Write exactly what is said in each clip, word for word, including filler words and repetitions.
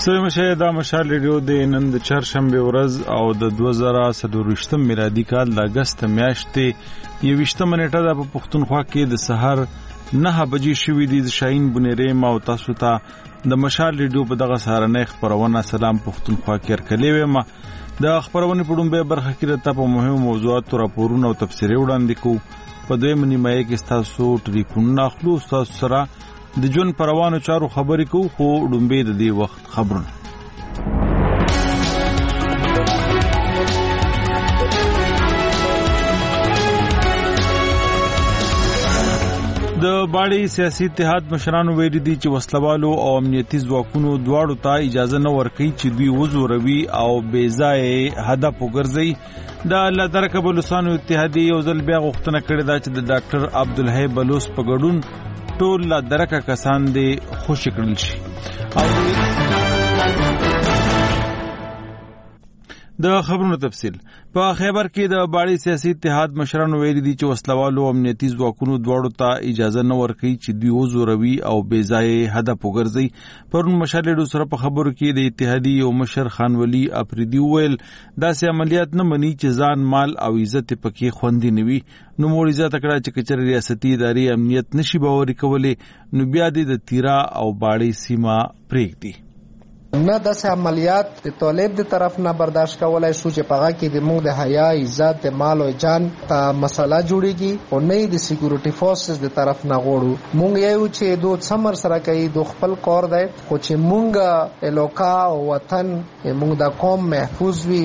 ستوي مشه دا مشال ریډیو د نن د چهارشنبه ورځ او د دوه زره څلور میلادي کال د اگست میاشتې یوویشتمه نیټه د پښتونخوا کې د سحر نه بجې شوې دي. شاهین بنيري ما او تاسو ته د مشال ریډیو په دغه سهارنۍ خبرونه سلام پښتونخوا کې ورکلې وم. د خبرونه په ډومبه برخه کې ته په مهمو موضوعاتو راپورونه او تفسیري وړاندې کوو. په دویمه نیمه کې تاسو ټلیفون اخلو تاسو سره د جون پروانو چارو خبرې کوو. خو ډومبه د دې وخت خبرونه د باړی سیاسي اتحاد مشرانو ویلي دي چې وسلوالو او امنیتي ځواکونو دواړو ته اجازه نه ورکوي چې دوی وزوروي او بې ځای هدف وګرځي. د الله تعالی بلوچستان اتحادیه یو ځل بیا غوښتنه کړې ده چې د ډاکټر عبدالحی بلوچ په ګډون ټول لا درکه کسان دي خوشی کړل شي. د خبرونو تفصیل په خیبر کې د باړی سیاسي اتحاد مشرانو ویلي دي چې وسلوالو او امنیتي ځواکونو دواړو ته اجازه نه ورکوي چې دوی وزوروي او بې ځای هدف وګرځي. پرون مشال سره په خبرو کې د اتحادیې یو مشر خان ولی افریدي ویل داسې عملیات نه مني چې ځان مال او عزت پکې خوندي نه وي. نو موږ عزت کړه چې کچر ریاستي ادارې امنیت نشي باوري کولای نو بیا د تیرا او باړی سیمه پریږدي. نه داسې عملیات د طالب د طرف نه برداشت کولای شو چې پغه کې د موږ د حیا عزت د مال او جان ته مسله جوړیږي او نه د سکیورټي فورسز د طرف نه غوړو. موږ یو چې دوه څمر سره کوي د خپل کار دی خو چې موږ الوکا او وطن موږ د قوم محفوظ وي.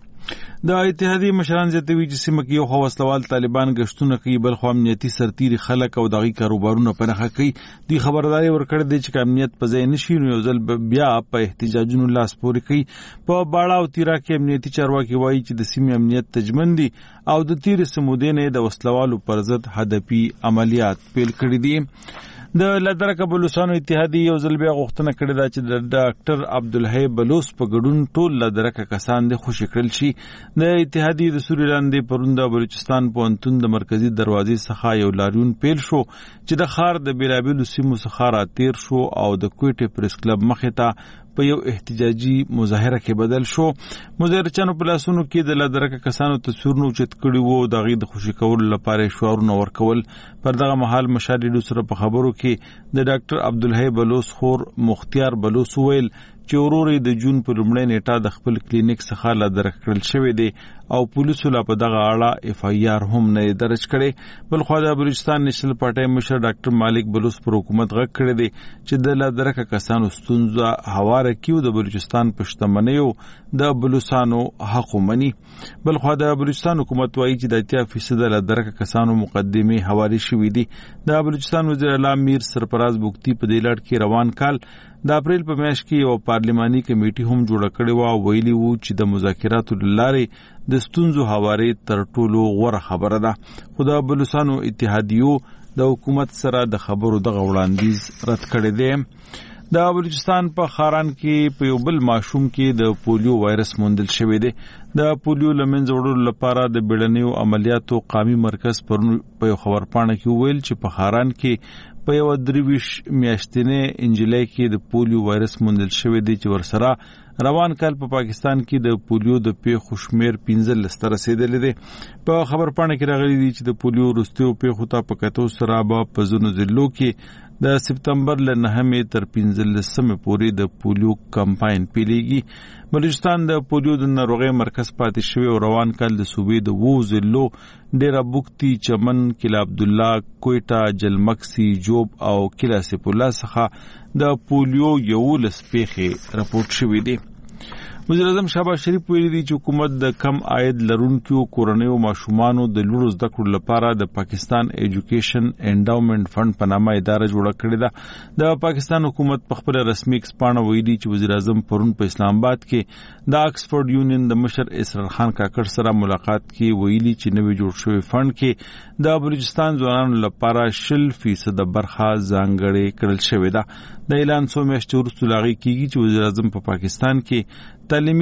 د اتحادیې مشران زیاتوي چې سیمه کې یو خو وسلوال طالبان غشتونه کوي بل خو امنیتي سرتیري خلک او دغه کاروبارونه په نخښه کوي. دوی خبرداري ورکړې دي چې امنیت په ځای نشي نو یو ځل بیا په احتجاجونو لاس پورې کوي. په باړه او تیرا کې امنیتي چارواکي وایي چې د سیمې امنیت تجمن دي او د تیر سمودې د وسلوالو پر ضد هدفي عملیات پیل کړي دي. د لدرکه بلوچستان اتحادیه یو ځل بیا غوښتنه کړې ده چې د ډاکټر عبدالحی بلوچ په ګډون ټول لدرکه کسان د خوشی کړل شي. د اتحادیې د سوري لاندې پرون د بلوچستان پوهنتون د مرکزی دروازې څخه یو لاریون پیل شو چې د ښار د بیلابیلو سیمو څخه راتیر شو او د کوټې پریس کلب مخې ته په یو احتجاجي مظاهره کې بدل شو. مظاهرچیانو په لاسونو کې د لدرکه کسانو تصویرونه اوچت کړي وو د هغې د خوشي کولو لپاره شعارونه ورکول. پر دغه مهال مشال ریډیو سره په خبرو کې د ډاکټر عبدالحی بلوچ خور مختیار بلوچ ویل چې وروري د جون په لومړۍ نیټه د خپل کلینیک څخه لدرک کړل شوی دی او پولیسو لا په دغه اړه اف آی آر هم نه درج کړي. بل خو د بلوچستان نېشنل پارټي مشر ډاکټر مالک بلوچ پر حکومت غږ کړی دی چې د لدرکه کسانو ستونزه هواره کیو د بلوچستان پښتمنیو د بلوچستانو حق ومني. بل خو د بلوچستان حکومت وایي چې د اتیا فیصد لدرکه کسانو مقدمه حواله شوې دي. د بلوچستان وزیر اعلی میر سرفراز بوکتی په دې لړ کې روان کال د اپریل په میاشت کې یو پارلماني کمیټي هم جوړه کړې و. ویلي وو چې د مذاکراتو لارې د ستونزو هواري تر ټولو غوره خبره ده. خو د بلوچستان اتحادیو د حکومت سره د خبرو دغه وړاندیز رد کړی دی. د بلوچستان په خاران کې په یو بل ماشوم کې د پولیو وایرس موندل شوی دی. د پولیو لمنځه وړلو لپاره د بیړنیو عملیاتو قومي مرکز په یو خبرپاڼه کې ویل چې په خاران کې په یو درویش میاشتنې انجلۍ کې د پولیو وایرس موندل شوی دی چې ورسره روان کال په پا پاکستان کې د پولیو د پیښو شمیر پنځلس ته رسیدلی دی. په خبرپاڼه کې راغلی دی چې د پولیو وروستیو پیښو ته په کتو سره به په ځینو ضلعو کې د سپتمبر له نهمې تر پنځلسمې پورې د پولیو کمپاین پیلیږي. بلوچستان د پولیو د ناروغۍ مرکز پاتې شوی او روان کال د صوبې د وو ضلعو ډیرا بوکتی، چمن، کلا عبدالله، کویټه، جلمکسي، جوب او کلا سیف الله څخه د پولیو یولس پیښې راپورټ شوې دي. وزیر اعظم شهباز شریف ویلي دی چې حکومت د کم عاید لرونکو کورنیو ماشومانو د لوړو زده کړو لپاره د پاکستان ایجوکیشن انډاومنټ فند په نامه اداره جوړه کړې ده. د پاکستان حکومت په خپل رسمي ایکسپاڼه ویلي چې وزیر اعظم پرون په اسلام آباد کې د آکسفورد یونین د مشر اسرار خان کاکړ سره ملاقات کې ویلي چې نوی جوړ شوی فند کې د بلوچستان ځوانانو لپاره شل فیصد برخه ځانګړې کړل شوې ده. د اعلان څو میاشتې وروسته لاغي کیږي چې وزیر اعظم په پاکستان کې تعلیمي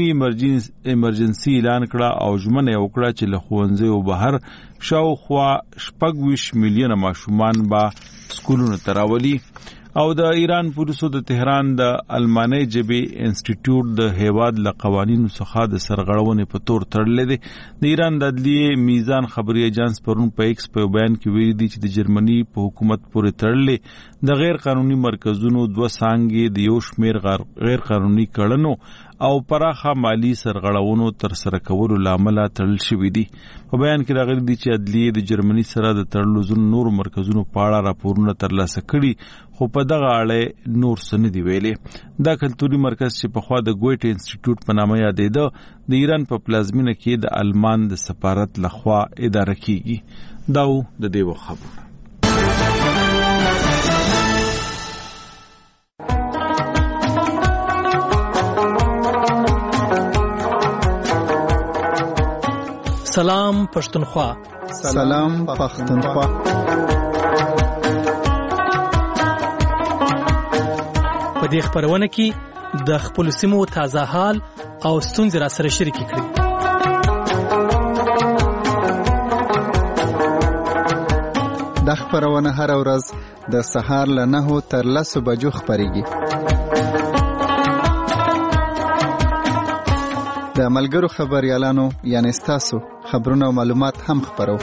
ایمرجنسي اعلان کړه او ژمنه یې وکړه چې له ښوونځیو بهر شاوخوا شپږ ویشت میلیونه ماشومان به سکولونو ته راولي. او د ایران پولیسو د تهران د المانی جبهې انسټیټیوټ د هیواد له قوانینو څخه د سرغړونې په تور تړلې دي. د ایران د عدلیې میزان خبري ایجنس پرون په ایکس په بیان کې ویلي دي چې د جرمني په حکومت پورې تړلې د غیر قانوني مرکزونو دوه څانګې د یو شمېر غیر قانوني کړنو او پراخه مالی سرغړونو تر سره کولو لامل تړل شوې دي. په بیان کې راغلي دي چې عدلیې د جرمني سره د تړلو ځینو نورو مرکزونو په اړه راپورونه ترلاسه کړي، خو په دغه اړه نور څه نه دي ویلي. دا کلتوري مرکز چې پخوا د ګویټ انسټیټیوټ په نامه یادېده، د ایران په پلازمینه کې د آلمان د سفارت لخوا اداره کیږي. دا و د دې وخت خبرونه. سلام پښتونخوا. سلام پښتونخوا. په دې خبرونه کې د خپل سیمو تازه حال او ستونزې را سره شریک کړئ. د خبرونه هر ورځ د سهار له نهو تر لسو بجو خبريږي. د ملګرو خبريالانو یعنی ستاسو خبرونه او معلومات هم خبرو.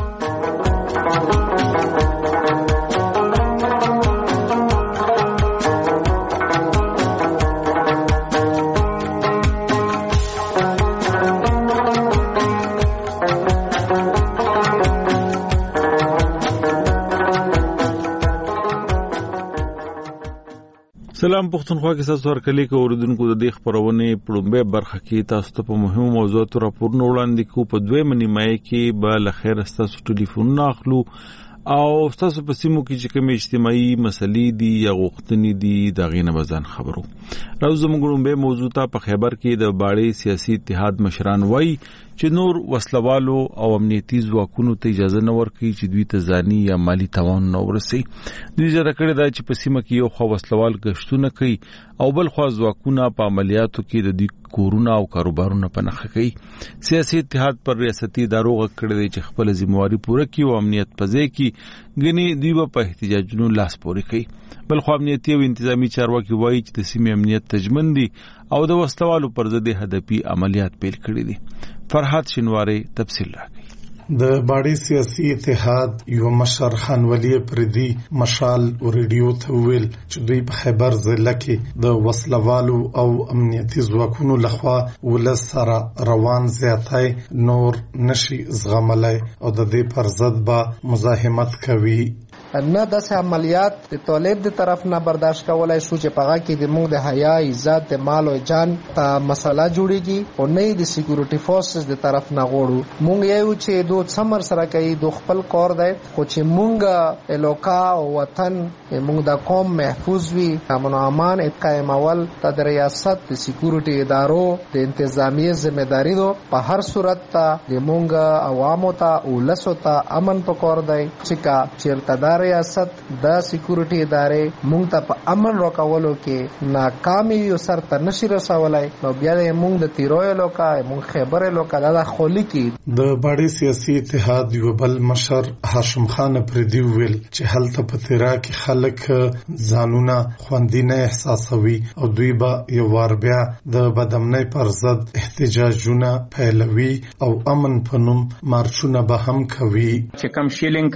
سلام پښتونخوا کې تاسو ورکلې کو اوردونکو د دې خبرونه پړمبه برخه کې تاسو ته په مهمو موضوعاتو راپورونه وړاندې کو. په دوه منی مای کې به لخر تاسو ټلیفون اخلو او تاسو په سیمو کې چې کوم اجتماعي مسلې دي یا غوښتنې دي دا غینه بزن خبرو. راوځو موږ به موضوع ته په خبر کې د باړې سیاسي اتحاد مشران وایي چې نور وسلوالو او امنیتي ځواکونو ته اجازه نه ورکړي چې دوی ته ځاني یا مالی تاوان نه ورسي. دوی زړه کړی دا چې په سیمه کې یو خو وسلوال گشتونه کوي او بل خو ځواکونه په عملیاتو کې د دوی کورونه او کاروبارونه په نخښه کوي. سیاسي اتحاد پر ریاستي ادارو غږ کړی دی چې خپل ذمہواری پوره کړي او امنیت پځې کې غني دوی په احتجاجونو لاس پورې کوي. بل خو امنیتي او انتظامی چارواکي وایي چې د سیمې امنیت تضمین دي او د وسلوالو پر ضد هدفي عملیات پیل کړي دي. فرحات شینواری تفصیل راکړي. د باړې سیاسي اتحاد یو مشر خان ولی پردي مشال ریډیو ته ویل چې دوی په خیبر ضلع کې د وسلوالو او امنیتي ځواکونو لخوا ولس سره روان زیاتای نور نشي زغملای او د دې پر ضد به مزاحمت کوي. نه داسې عملیات د طالب د طرف نه برداشت کولای شو چې پغه کې د موږ د حیا عزت د مال او جان ته مسله جوړیږي او نه د سکیورټي فورسز د طرف نه غوړو. موږ یو چې دوه څمر سره کوي د خپل کور دی خو چې موږ الوکا او وطن موږ د قوم محفوظ وي امن او امان قائمول د ریاست د سکیورټي ادارو د انتظامی ځمېداري دو په هر صورت ته د موږ عوامو ته او لسو ته امن پکور دی چې کا چیرته ریاست د سکیورټي ادارې مونږ ته په امن راکولو کې ناکامي یو سر ته نشي رسولای نو بیا د مونږ د تیروي لوکا مونږ خبره لوکا د خولي کې د باړې سیاسي اتحاد یو بل مشر هاشم خان پردي ویل چې هلته په تیرا کې خلک ځانونه خوندي نه احساسوي او دوی به یو وار بیا د بدامنۍ پر ضد احتجاجونه پیلوي او امن په نوم مارچونه به هم کوي. چې کم شیلینګ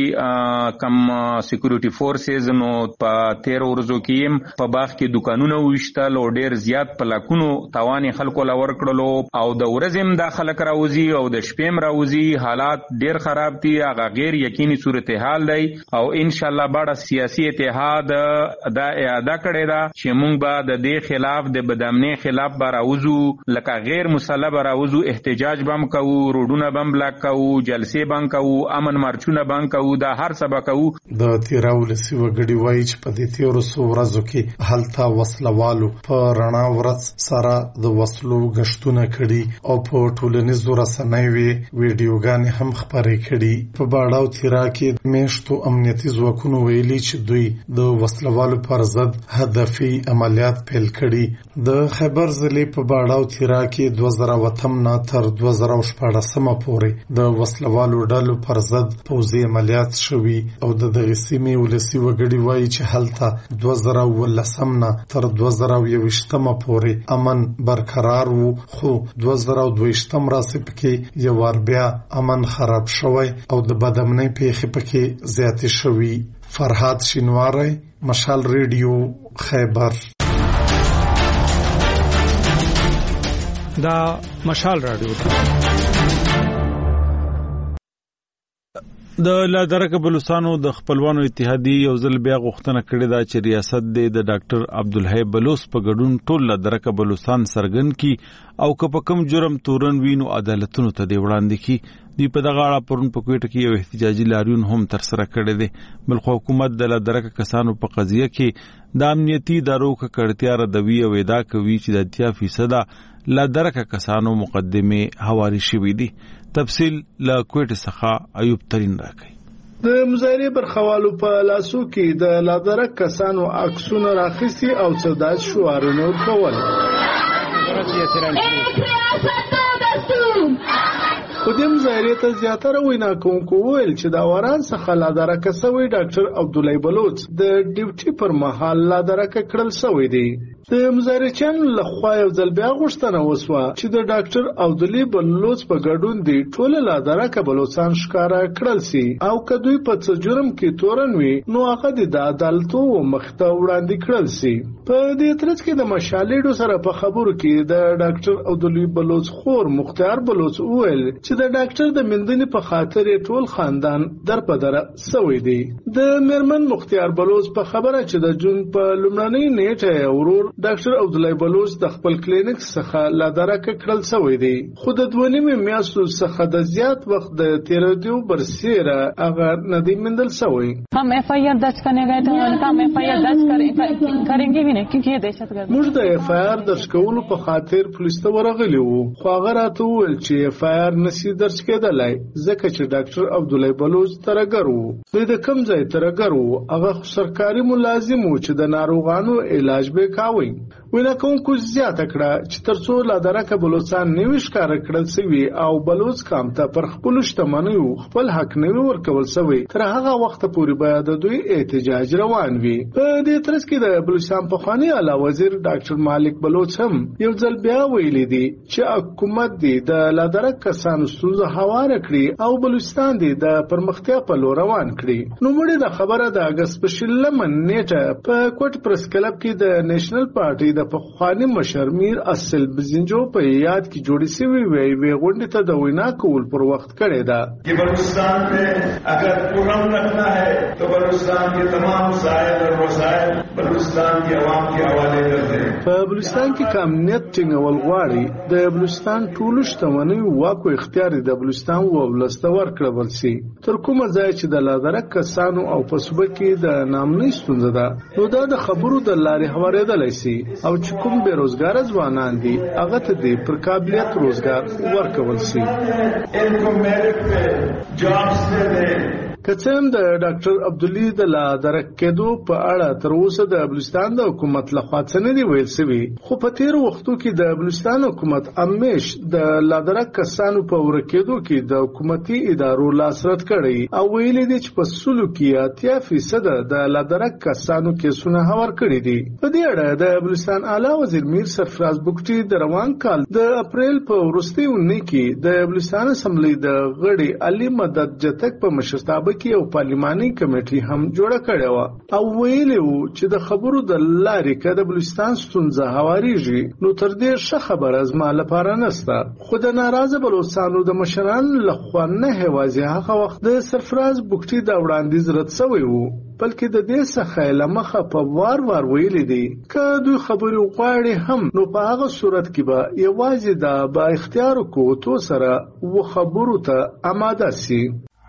کوي کم سکیورټي فورسز نو په تیر ورځو کې په باغ کې دکانونه وشتل او ډیر زیات پلاکونو توان خلکو لا ورکړلو او د ورځم د خلک راوځي او د شپېم راوځي حالات ډیر خراب دي. هغه غیر یقیني صورتحال دی او ان شاء الله باړه سیاسي اتحاد دا اعاده کړی دا چې مونږ به د دې خلاف د بدامنۍ خلاف به راوځو لکه غیر مسلح به راوځو احتجاج بم کوو روډونه بم بلاک کوو جلسې بم کوو امن مارچونه بم کوو دا هر څه به کوو. د تیراولسی وګړي وایي چې په دې تیرو څو ورځو کې هلته وسلوالو په رڼا ورځ سره د وسلو غشتونه کړي او په ټولنیزو رسنیو ویډیوګانې هم خبرې کړي. په باړاو تیرا کې میشتو امنیتي ځواکونو ویلي چې دوی د وسلوالو پر ضد هدفي عملیات پیل کړي. د خیبر ضلع په باړاو تیرا کې دوه زره وتم نه تر دوه زره شپاړسمه پورې د وسلوالو ډلو پر ضد پوځي عملیات شوي او د دغه سیمې ولسی وګړي وایي چې هلته دوه زره ولسم نه تر دوه زره یوویشتمه پورې امن برقرار وو، خو دوه زره دویشتم راځي پکې یو وار بیا امن خراب شوی او د بدامنۍ پیښې پکې زیاتې شوي. فرهاد شینواری، مشال ریډیو، خیبر. دا مشال رادیو د لادرکه بلوچستانو د خپلوانو اتحادیې یو ځل بیا غوښتنه کړې ده چې ریاست د ډاکټر عبدالحی بلوچ په ګډون ټول لادرکه بلوچستان سرګن کی او که په کوم جرم تورن وینو عدالتونو ته دی وړاندې کی. دی په دغه اړه پرون په کوټه کې یو احتجاجي لاریون هم تر سره کړی دی. بلخو حکومت د لادرکه کسانو په قضیه کې د امنیتي ادارو کړتیا ردوي او ادعا کوي چې د اتیا فیصد لادرکه کسانو مقدمه حواله شوې دي. تفصیل له کوټه څخه ایوب ترين راکړي. د مظاهرې برخوالو په لاسو کې د لادرک کسانو عکسونه راخسي او صداعت شعارونه ورکول. خو د مظاهرې ته زیاتره وینا کوونکو ویل چې د وران څخه لادرکه سوی ډاکټر عبدالحی بلوچ د ډیوټي پر مهال لادرکه کړل سوی دی. د مظاهرچیانو لخوا یو ځل بیا غوښتنه وسوه چې د ډاکټر عبدالحی بلوچ په ګډون دی ټول لادرکه بلوچستان ښکارا کړل سي او که دوی په څه جرم کې تورن وي نو هغه د عدالتو مخته وړاندې کړل سي. په دې ترڅ کې د مشالېډو سره په خبرو کې د ډاکټر عبدالحی بلوچ خور مختار بلوچ وویل چې د ډاکټر د مندنې په خاطر ټول خاندان در په در سوی دی. د میرمن مختار بلوچ په خبره چې د جون په لومړنۍ نیټه ورور ډاکټر عبدالحی بلوچ د خپل کلینیک څخه لادرکه کړل سوی دی، خو د دوه نیمې میاشتو څخه د زیات وخت د تیرېدو برسیره هغه نه دی موندل سوی. हम F I R दर्ज करने गए थे, उन्होंने कहा हम एफ आई आर दर्ज करें, करेंगे भी नहीं क्योंकि ये दहशतगर्द. موږ د اف آی آر درج کولو په خاطر پولیس ته ورغلي وو، خو هغه راته وویل چې اف آی آر نشي درج کېدلی ځکه چې ډاکټر عبدالحی بلوچ ترګر وو. دوی د کوم ځای ترګر وو؟ هغه سرکاري ملازم وو چې د ناروغانو علاج به کاوه. وینا کوونکو زیاته کړه چې ترڅو لادرکه بلوچستان نیوي ښکار کړل سوي او بلوچ قام ته پر خپل شتمنیو خپل حق نیوي ورکول سوي، تر هغه وخت پورې باید د دوی احتجاج روان وي. په دې ترڅ کې د بلوچستان پخوانی اعلی وزیر ډاکټر مالک بلوچ هم یو ځل بیا ویلي دي چې حکومت دی د لادرکه کسانو ستونزه هواره کړي او بلوچستان دی د پرمختیا په لور روان کړي. نو مړي د خبره د اگست په شلمه نیټه په کوټ پرس کلب کې د نېشنل پارټي د پخوانی مشر میر اصل بزنجو په یاد کې جوړی سوی وی وی غونډه ته د وینا کول پر وخت کړی دا. یہ بلوچستان میں اگر پرامن رکھنا ہے تو بلوچستان کے تمام مسائل اور مسائل بلوچستان کی عوام کے حوالے کر دیں. په بلوچستان کې کامنیت ټینګول غواړي د بلوچستان ټول شتمنۍ واک او اختیار د بلوچستان ولسته ورکړل سي. تر کومه ځای چې د لادرک کسانو او په صوبه کې د نامنۍ ستونزه ده نو دا د خبرو د لارې هوارېدلی سي او چې کوم بیروزګار ځوانان دي هغه ته د پر قابلیت روزګار ورکول سي. کڅم د ډاکټر عبدالحی د لادرک کېدو په اړه تر اوسه د بلوچستان د حکومت لخوا څه نه دی ویل سوي، خو په تیر وختو کې د بلوچستان حکومت امیش د لادرک کسانو په ورکېدو کې د حکومتي ادارو لاسرت کړی او ویلي دي چې په سلو کې اتیا فیصد د لادرک کسانو کیسونه هوار کړي دي. په دې اړه د بلوچستان اعلی وزیر میر سرفراز بوکټي د روان کال د اپریل په وروستۍ اونۍ کې د بلوچستان اسمبلی د غړي علي مدد جتک په مشرتابه کې یو پارلماني کمیټي هم جوړه کړې و او ویلي وو چې د خبرو د لارې که د بلوچستان ستونزه هوارېږي نو تر دې ښه خبره زما لپاره نشته. خو د ناراضه بلوچستانو د مشرانو لخوا نه یوازې هغه وخت د سرفراز بوکټي د وړاندیز رد سوی وو بلکې د دې څخه له مخه په وار وار ویلي دي که دوی خبرې غواړي هم نو په هغه صورت کې به یوازې د با اختیارو قوتو سره و خبرو ته آماده سي.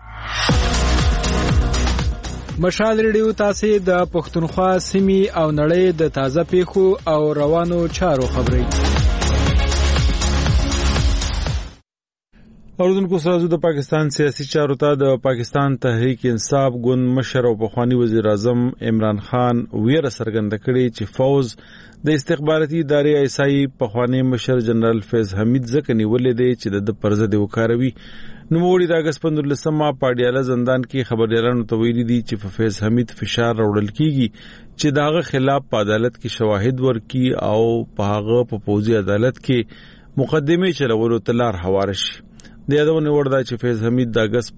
مشال ریډیو تاسو د پښتونخوا سیمې او نړۍ د تازه پیښو او روانو چارو خبري اوردونکو سازو د پاکستان سیاسي چارو ته د پاکستان تحریک انصاف ګوند مشر او پخوانی وزیر اعظم عمران خان ویره څرګنده کړې چې فوز د استخباراتي ادارې ایسای پخوانی مشر جنرال فیض حمید ځکه نیولې دی چې د پرزه دی وکاروي. نوموړي د اګست پنځلسمه په اډیاله زندان کې خبريالانو ته ویلي دي چې په فیض حمید فشار راوړل کیږي چې داغه خلاف په عدالت کې شواهد ورکي او په هغه په پوزي عدالت کې مقدمه چلولو ته لار هواره شي. د یادونه وردا چې فیض حمید د اګست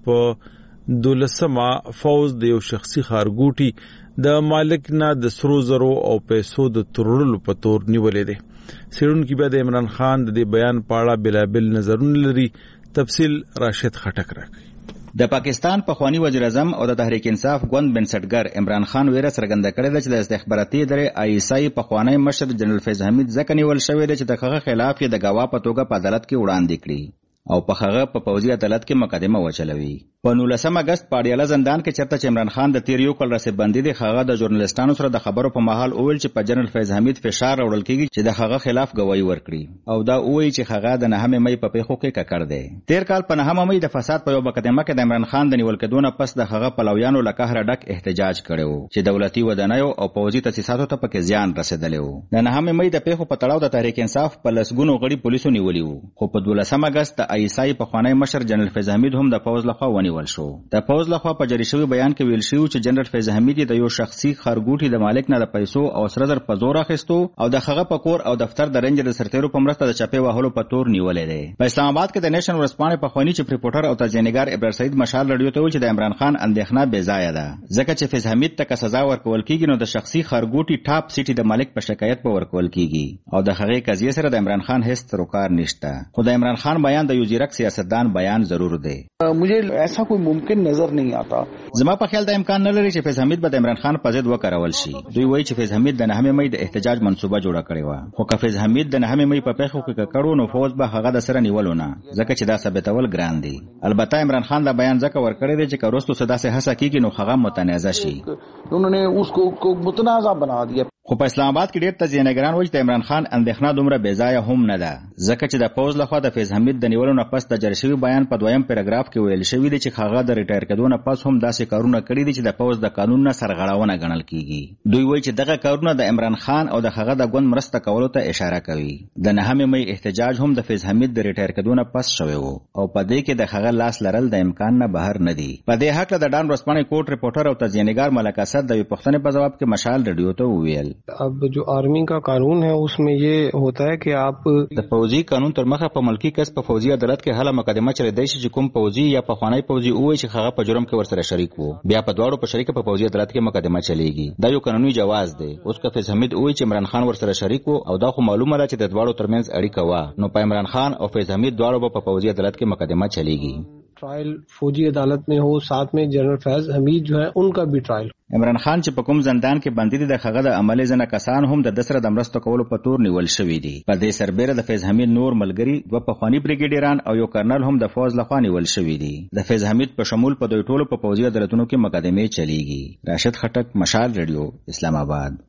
په دولسمه فوز د یو شخصي خارګوټي د مالک نه د سرو زرو او پیسو د ترورلو په تور نیولې ده. سیرونکو بیا د عمران خان د دې بیان په اړه بلابل نظرونه لري. تفصیل راشد خټک راکړي. د پاکستان پخوانی وزیر اعظم او د تحریک انصاف ګوند بنسټګر عمران خان ویره څرګنده کړې ده چې د استخباراتي ادارې آی ایس آی پخوانی مشر جنرال فیض حمید ځکه نیول شوی دی چې د هغه خلاف یې د گواه په توګه په عدالت کې وړاندې کړي او په هغه په پوځي عدالت کې مقدمه وچلوي. په نولسم اگست په اډیاله زندان کې چرته چې عمران خان د تیر یو کال رسې بندي دی هغه د ژورنالیستانو سره د خبرو په مهال اویل چې په جنرال فیض حمید فشار راوړل کیږي چې د هغه خلاف گواہی ورکړي او دا اویل چې هغه د نهمه مې په پیښو کې ککړ دی. تیر کال په نهمه مې د فساد په یو مقدمه کې د عمران خان د نیول کېدو نه پس د هغه پلویانو له قهر ډک احتجاج کړو چې دولتي ودانیو او پوځي تاسیساتو ته پکې زیان رسیدلی و. د نهمه مې د پیښو په تړاو د تحریک انصاف په لسګونو غړي پولیسو نیولي وو خو په دولسم اگست د آی ایس آی پخوانی مشر جنرال فیض حمید هم د پوز لخوا ونیول شو. د پوز لخوا په جری شوی بیان کې ویل شو چې جنرال فیض حمید د یو شخصي خارګوټي د مالک نه د پیسو او سره در په زور اخیستو او د هغه په کور او دفتر د رنجر سرتیرو په مرسته د چپې وهلو په تور نیولې دی. په اسلام آباد کې د نېشنل ورسپانې په خواني چې ریپورټر او تجزیه‌نګار ابراهیم سعید مشال رادیو ته ویل چې د عمران خان اندېښنه بې ځای ده ځکه چې فیض حمید ته سزا ورکول کیږي نو د شخصي خارګوټي ټاپ سیټي د مالک په شکایت په ورکول کیږي او د هغې قضیه سره د عمران خان هیڅ تروکار نشته. خو د عمران خان بیان د یو ځیرک سیاستدان بیان ضرور دی. मुझे ऐसा कोई मुमकिन नजर नहीं आता. زما په خیال د امکان نه لري چې فیض حمید به د عمران خان په ضد وکړول شي. دوی وایي چې فیض حمید د نهمه مې د احتجاج منصوبه جوړه کړې و خو که فیض حمید د نهمه مې په پیښو کې کړو نو فوج به هغه د سره نیولو نه ځکه چې دا ثابتول ګران دي. البته عمران خان دا بیان ځکه ورکړی دی چې کروستو صدا سه هڅه کیږي نو هغه متنازع شي. انہوں نے اس کو متنازع بنا دیا. خو په اسلام آباد کې ډېر تجزیه‌نګاران وایي چې د عمران خان اندېښنه دومره بې ځایه هم نه ده ځکه چې د پوز لخوا د فیض حمید د نیولو نه پس د جری شوي بیان په دویم پیراګراف کې ویل شوي دي چې هغه د ریټایر کېدو نه پس هم داسې کارونه کړي دي چې د پوز د قانون نه سرغړونه ګڼل کیږي. دوی وایي چې دغه کارونه د عمران خان او د هغه د ګوند مرسته کولو ته اشاره کوي. د نهمه مې احتجاج هم د فیض حمید د ریټایر کېدو نه پس شوی و او په دې کې د هغه لاس لرل د امکان نه بهر نه دي. په دې حق د ډان ورسپانې کوټ ریپورټر او تجزیه‌نګار ملک اسد د پښتنې په جواب کې مشال رادیو ته وویل اب جو आर्मी का कानून है उसमें ये होता है कि आप د فوجي قانون تر مخه په ملکی کس په فوجي عدالت کې هله مقدمه چره دی چې کوم فوجي یا په خوانی فوجي وای چې هغه په جرم کې ورسره شریک وو بیا په دواړو په شریک په فوجي عدالت کې مقدمه چلیږي. دا یو قانوني جواز دی. اوس که فیض حمید وای چې عمران خان ورسره شریک وو او دا خو معلومه ده چې د دواړو ترمنځ اړیکه و نو په عمران خان او فیض حمید دواړو په فوجي عدالت کې مقدمه چلیږي. ट्रायल फौजी अदालत में हो साथ में जनरल फैज हमीद जो है उनका भी ट्रायल. عمران خان چې په کوم زندان کې بندي دي د هغه د عملي ځنه کسان هم د دسره د مرستو کولو په تور نیول شوی دي. په دې سربېره د فیض حمید نور ملګری دوه پخوانی بریګیډیران او یو کرنل هم د فوج لخوا نیول شوی دي. د فیض حمید په شمول په دوی ټولو په فوجي عدالتونو کې مقدمې چلیږي. راشد خټک، مشال رادیو، اسلام آباد.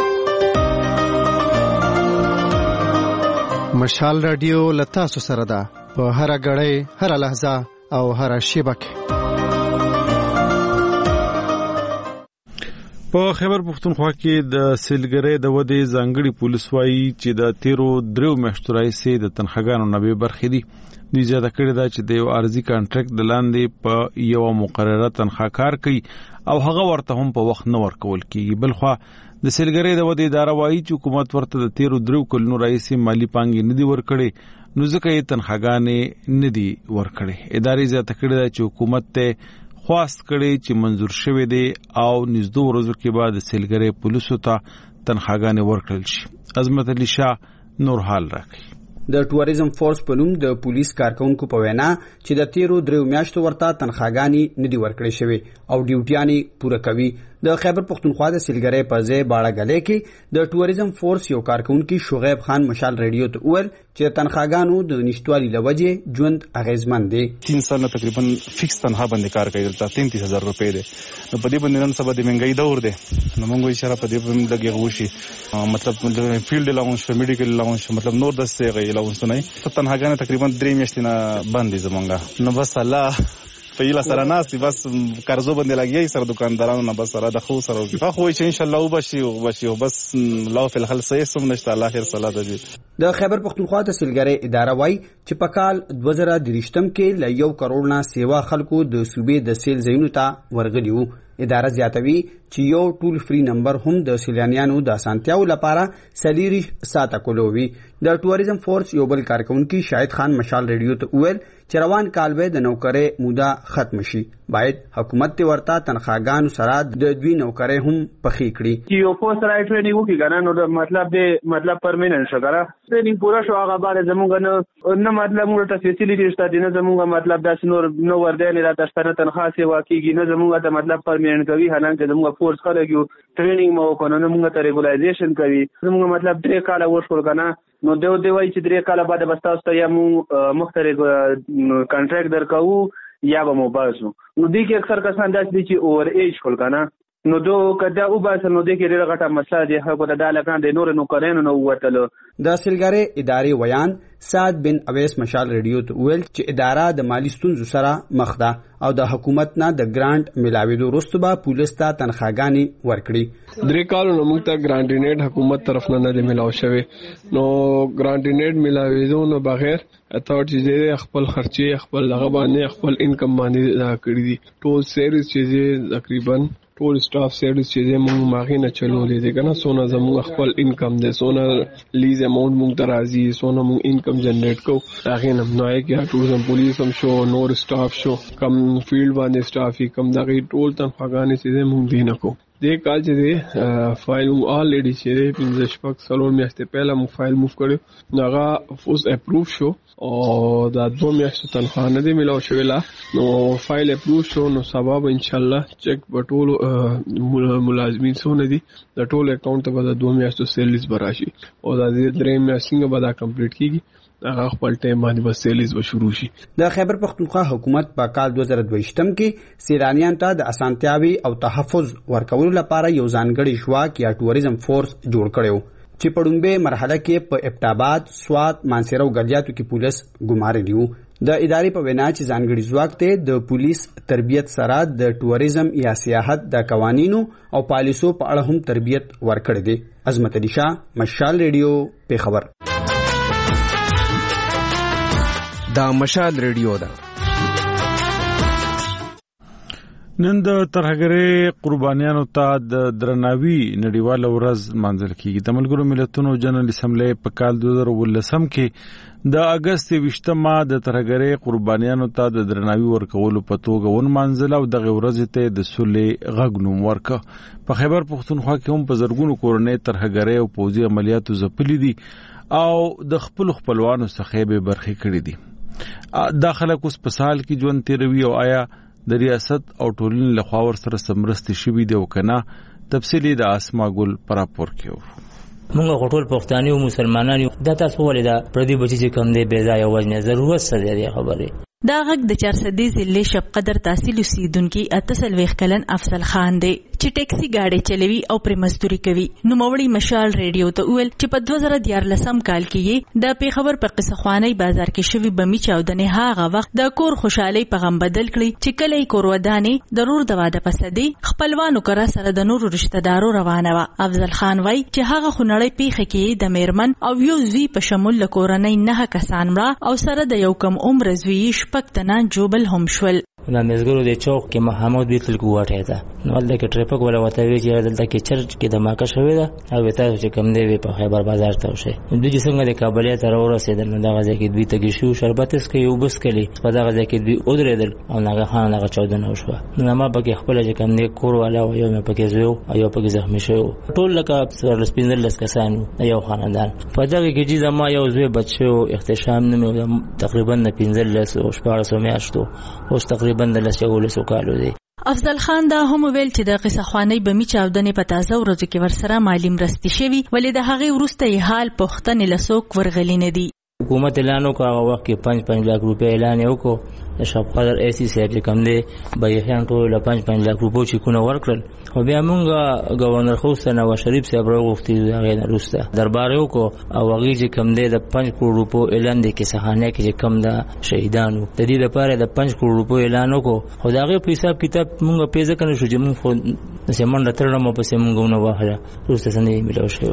مشال رادیو لتا سره ده په هر غړې هر لحظه او هر شبکه. په خیبر پختونخوا کې د سیلګرۍ د ودې ځانګړي پولیس وایي چې د تیرو دریو میاشتو راهیسې د تنخواګانو نه بې برخې دي. دوی زیاته کړې ده چې د یو عارضي کانټریکټ د لاندې په یوه مقرره تنخوا کار کوي او هغه ورته هم په وخت نه ورکول کیږي. بلخوا د سیلګرۍ د ودې اداره وایي چې حکومت ورته د تیرو دریو کلونو راهیسې مالي پانګې نه دي ورکړې نو ځکه یې تنخواګانې نه دي ورکړې. ادارې زیاته کړې ده چې حکومت ته خواست کړي چې منظور شوی دی او نږدې ورځو کې بعد سیلګرۍ پولیسو ته تنخواګانې ورکړل شي. عظمت علي شاه نور حال راکړي. د ټوریزم فورس په نوم د پولیس کارکونکو په وینا چې د تیرو دریو میاشتو ورته تنخواګانې نه دي ورکړې شوې او ډیوټیانې پوره کوي. د خیبر پختونخوا د سیلګرۍ په ځای باړهګلې کې د ټوریزم فورس یو کارکونکي شعیب خان مشال رادیو ته وویل چې تنخواګانو د نشټوالي له وجې ژوند اغیزمن دی. تین سال تقریبا فکس تنخوا باندې کار کوي. دلته تینتیس هزار روپۍ دی. نو په دې باندې نن سبا د مهنګۍ دور دی نو موږ اشاره په دې باندې لګي غوشي مطلب فیلډ لاونج میډیکل لاونج مطلب نور دسته غي لاونج نه ته تنخواګانې تقریبا درې میاشتې نه باندې زمونږه نو بس الله په یلا سره ناس بس قرضو باندې لګي سره دکاندارانو نه بس سره د خو سره په خو چې ان شاء الله وبشي وبشي بس الله په الخل سيسم نشته الله خیر صلاه دی. د خیبر پختونخوا د سیلګرۍ اداره وای چې په کال دوه زره درېشتم کې له یو کروڑ نه سیوا خلکو د صوبې د سیل ځایونو ته ورغلي وو. اداره زیاتوي چې یو ټول فری نمبر هم د سیلانیانو د اسانتیاو لپاره سلیری ساته کولوي. د ټوریزم فورس یو بل کارکونکي شاهد خان مشال ریډیو ته وویل چې روان کال به د نوکرۍ موده ختم شي. باید حکومت ته ورته تنخواګانو سره د دوی نوکرۍ هم پخې کړي. یو پوسټ راي ټریننګ وکړي کنه نو د مطلب د مطلب پرمننت شو کنه ټریننګ پورا شو هغه باندې زموږ نه نه مطلب موږ ته فیسیلیټی شته دي نه زموږ مطلب داسې نور نو ورده نه راته ستنه تنخواه سی واکېږي نه زموږ ته مطلب پرمننت کوي حالانکه زموږ فورس خلک یو ټریننګ مو کوو نه موږ ته ریګولایزیشن کوي زموږ مطلب درې کاله وشول کنه نو دیو دی وای چې درې کاله بعد بس تاسو ته یا مو مختلف کانټراکټ درکاو یا به مو باسو. نو دې کې اکثر کسان داسې دي چې اوور ایج کول کنه نو دو کدا او باسه نو دې کې ډېر غټه مسله دی هغه د دالکان د نور نو کړین نو وټلو. د سیلګری ادارې ویان سعد بن اویس مشال ریډیو ته ویل چې اداره د مالی ستونزو سره مخ ده او د حکومت نه د ګرانټ ملاویدو وروسته به پولیس ته تنخواګانې ورکړي. درې کالو نو موږ ته ګرانټینیټ حکومت طرف نه نه ملاو شوی نو ګرانټینیټ ملاویدو نو بغیر اتھارټی چې خپل خرچې خپل هغه باندې خپل انکم باندې کړی دي. ټول سیریز چې تقریبا ټول سټاف سیریز چې موږ ماغې نه چلولې دي کنه سونه زموږ خپل انکم دي سونه لیز اماونټ موږ درازي سونه موږ انکم جنریټ کو هغه نه نوای کې ټوریزم پولیس هم شو نور سټاف شو کم فیلډ باندې سټافي کم دغه ټول تنخواګانې چې موږ دینه کو. دې کال چې فایل آلریډي چې پنځه شپږ څلور میاشتې پهله موږ فایل موف کړو نو هغه فوس اپروو شو او دا دوه میاشتې تنخواه نه دی ملاو شوې لا نو فایل اپروو شو نو سبا به انشاءالله چک به ټولو ملازمین څونه دي د ټول اکاونټ ته به د دوه میاشتو سیلیز به راشي او دا درې میاشتې څنګه به دا کمپلیټ کیږي هغه خپل ټایم باندې به سیلیز به شروع شي. د خیبر پختونخوا حکومت په کال دوه زره دوهشتم کې سیلانیان ته د اسانتیاوي او تحفظ ورکولو لپاره یو ځانګړی شواک یا ټوریزم فورس جوړ کړو چې په لومړۍ مرحله کې په ابټاباد، سوات، مانسهره او ګلجاتو کې پولیس ګمارلي وو. د ادارې په وینا چې ځانګړي ځواک ته د پولیس تربیت سره د ټوریزم یا سیاحت د قوانینو او پالیسو په اړه هم تربیت ورکړی دی. عظمت علي شاه، مشال ریډیو، پیښور. دا مشال ریډیو ده. نن د ترهګرۍ قربانیانو ته د درناوي نړیواله ورځ مانځل کیږي. د ملګرو ملتونو جنرال اسمبلی په کال دوه زره ولسم کې د اگست ویشتمه د ترهګرۍ قربانیانو ته د درناوي ورکولو په توګه ونمانځل او دغه ورځ ته د سولې غږ نوم ورکړ. په خیبر پختونخوا کې هم په زرګونو کورنۍ ترهګرۍ او پوځي عملیاتو ځپلي دي او د خپل خپلوانو څخه به برخې کړې دي. دا خلک اوس په سال کې ژوند تیروي او آیا د ریاست او ټولنې لخوا ورسره سمرستې شوي دي او کنه؟ تفصیلي د اسما ګل پر راپور کې و. موږ ټول پښتانه او مسلمانان دا تاسو ولې دا پردي بچی چې کم دی بے ځای وجنه ضرورت څه دی خبره. دا غږ د چارسدې ضلع شب قدر تحصیل اوسیدونکي اتسلويخ کلن افضل خان دی چې ټیکسي گاډي چلوي او پر مزدوري کوي. نو موري مشال ریډیو ته ویل چې په دوه زره دیارلسم کال کې د پیښور په قصه خوانی بازار کې شوی بمی چاودنه هغه وخت د کور خوشحالي پیغام بدل کړي چې کله یې کور ودانې ضرور د واده پسدي خپلوانو کرا سره د نورو رشتہ دارو روانه و. افضل خان وای چې هغه خنړې پیښه کې د میرمن او یو زوی په شمول لکورنۍ نه کسان مړه او سره د یو کم عمر زوی پکتنا جوبل هم شول. دا مزګرو د چوک کې محمود بیتل کوټه ده نو دلته کې ټریفیک ولا وته وی چې دلته کې چرچ کې د ماکه شوې ده او وته چې کم دی په خیبر بازار ته وشه دوی چې څنګه د کابل ته ورسېدل نو دا غځي کې دوی ته شو شربت اس کې یو بس کلی په دا غځي کې دوی اودریدل او هغه خان هغه چودنه وشو نو ما پکې خپل چې کم دی کور والا او یو مې پکې زو او یو پکې زخمی شو ټول لکه سر سپینل لس کسانو یو خاندان په دا کې چې زما یو زوی بچو اختشام نه تقریبا پنځه لس او شپږ میاشتو اوس تقریبا د لسولس کالو دی. افضل خان دا هم ویل چې د قصه خوانی بمی چاودنې په تازه ورځو کې ورسره مالی مرستې شوي ولې د هغې وروسته یې حال پوښتنې له څوک ورغلي نه دي. حکومت اعلان وکړ هغه وخت کې پنځ پنځ لک روپۍ اعلان یې وکړو د شب قدر ایسي صاحب چې کوم دی بیخیان ټول له پنځ پنځ لک روپۍ چیکونه ورکړل او بیا موږ گورنر خوست نواز شریف صاحب راغوښتي هغې نه وروسته دربار یې وکړو او هغې چې کوم دی د پنځ کروڑ روپۍ اعلان دی کیسه خانه کې چې کم د شهیدانو د دې لپاره د پنځ کروڑ روپۍ اعلان وکړو خو د هغې په حساب کتاب موږ پیسې کنه شو چې موږ خو داسې منډه تړله مو پسې موږ ونه وهله وروسته څه نه میلاو شوی ده.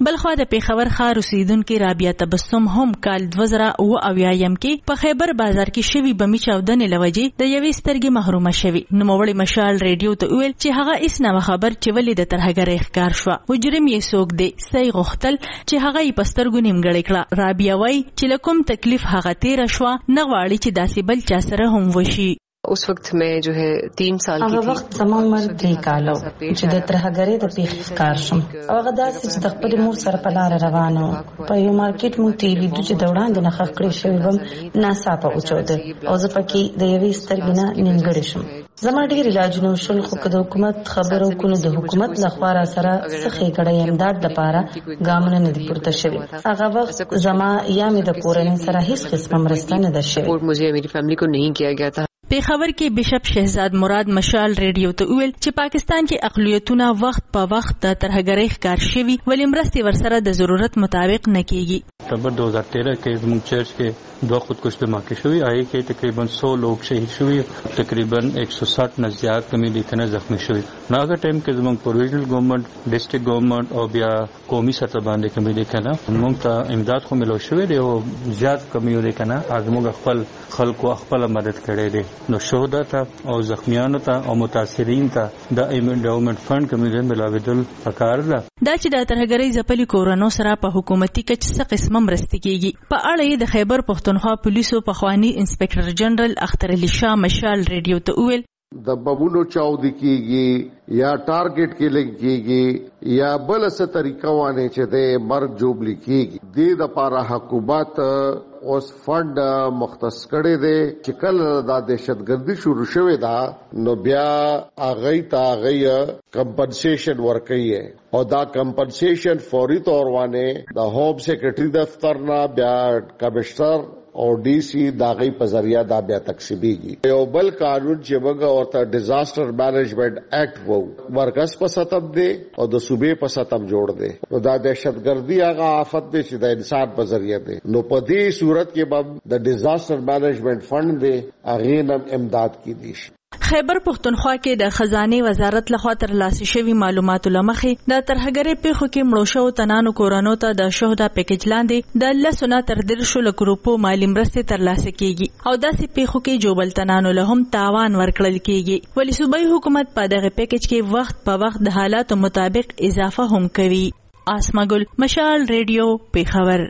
بلخوا د پیښور ښار اوسیدونکو رابعه تبسم هم کال دوه زره اوه اویایم کې په خیبر بازار کې شوی بمی چاودنې لوجې د یوې سترګې محرومه شوی. نوموړي مشال ریډیو ته ویل چې هغه هیڅ نه خبر چې ولې د ترهګرۍ ښکار شو. مجرم یې څوک دی سي غوښتل چې هغه یې په سترګو نیمګړې کړه. رابعه وایي چې له کوم تکلیف هغه تېره شوه نه غواړي چې داسې بل چا سره هم وشي. उस वक्त मैं जो है तीन साल की थी. هغه وخت زما عمر درې کاله چې د ترهګرۍ د پیښې ښکار شم. هغه داسې چې د خپلې مور سره په لاره روانه وه. په یو مارکیټ موږ ته یې لیدو چې د وړاندې نه ښخ کړی شوی بم ناڅاپه وچوده او زه پکې د یوې سترګې نه نیمګړې شم. زما ډېر علاجونه وشول خو که د حکومت خبرو کو نو د حکومت لخوا را سره څه ښېګړی امداد دپاره ګامونه نه دي پورته شوي. هغه وخت زما یا مې د کورنۍ سره هیڅ قسمه مرسته نه ده شوې. پیښور کې بشپ شهزاد مراد مشال ریډیو ته ویل چې پاکستان کې اقلیتونه وخت په وخت د ترهګرۍ ښکار شوي ولې مرستې ورسره د ضرورت مطابق نه کیږي. اکتوبر دو هزار تیرہ کې زموږ چرچ کې دوه خودکش دھماکې شوي آئی کې تقریبا سو لوگ شهید شوي تقریبا ایک سو ساٹھ نه زیات کمیونټي زخمی شوي. نو هغه ټایم کې زموږ پروویژنل ګورنمنت ډسټریکټ ګورنمنت او بیا قومي سطح باندې کمیټي کنه موږ ته امداد خو ملو شوی دی او زیات کمیونټي کنه زموږ خپل خلکو خپل مدد کړي دي. نو شهدا ته او زخمیانو ته او متاثرین ته د ایمنډاومنت فند کمیټي ملاویدل پکار ده. دا چې د ترهګرۍ ځپلي کورونو سره په حکومتي کچ څه قسمه مرستې کیږي په اړه د خیبر پښتونخوا پولیسو پخوانی انسپکټر جنرال اختر علي شاه مشال ریډیو ته ویل د بمونو چاودي کیږي یا ټارګټ کیلنګ کیږي یا بل څه طریقه وانه چې د مرګ جوړ لیکيږي. د لپاره حکومت اوس فند مختص کړي دي چې کله د دهشتګردي شروع شوه دا نو بیا اغه تا اغه کمپنسیشن ورکړي او دا کمپنسیشن فوري تور وانه د ہوم سیکرټري دفتر نه بیا کمشنر او ډي سي داغي په ذریعہ دا بیا تقسیمیږي. یو بل قانون چې موږ ورته ډیزاستر مینجمنت ایکټ وو مرکز په سطح دی او د صوبې په سطح جوړ دی. نو دا دهشتګردي هغه آفت دی چې د انسان په ذریعہ دی. نو په دې صورت کې به د ډیزاستر مینجمنت فند دی هغه نم امداد کی دي. خیبر پښتونخوا کې د خزانه وزارت لخوا ترلاسه شوی معلوماتو لمخې د ترهګرۍ پیښو کې مړو شوو تنانو کورانو ته د شهدا پیکج لاندې د لسونه تر درشل ګروپو مالی مرستې ترلاسه کیږي او داسې پیښو کې جوبل تنانو له هم تاوان ورکړل کیږي. ولې صوبایي حکومت په دغه پیکج کې وخت په وخت د حالاتو مطابق اضافه هم کوي. آسماګل مشال ریډیو پیښور.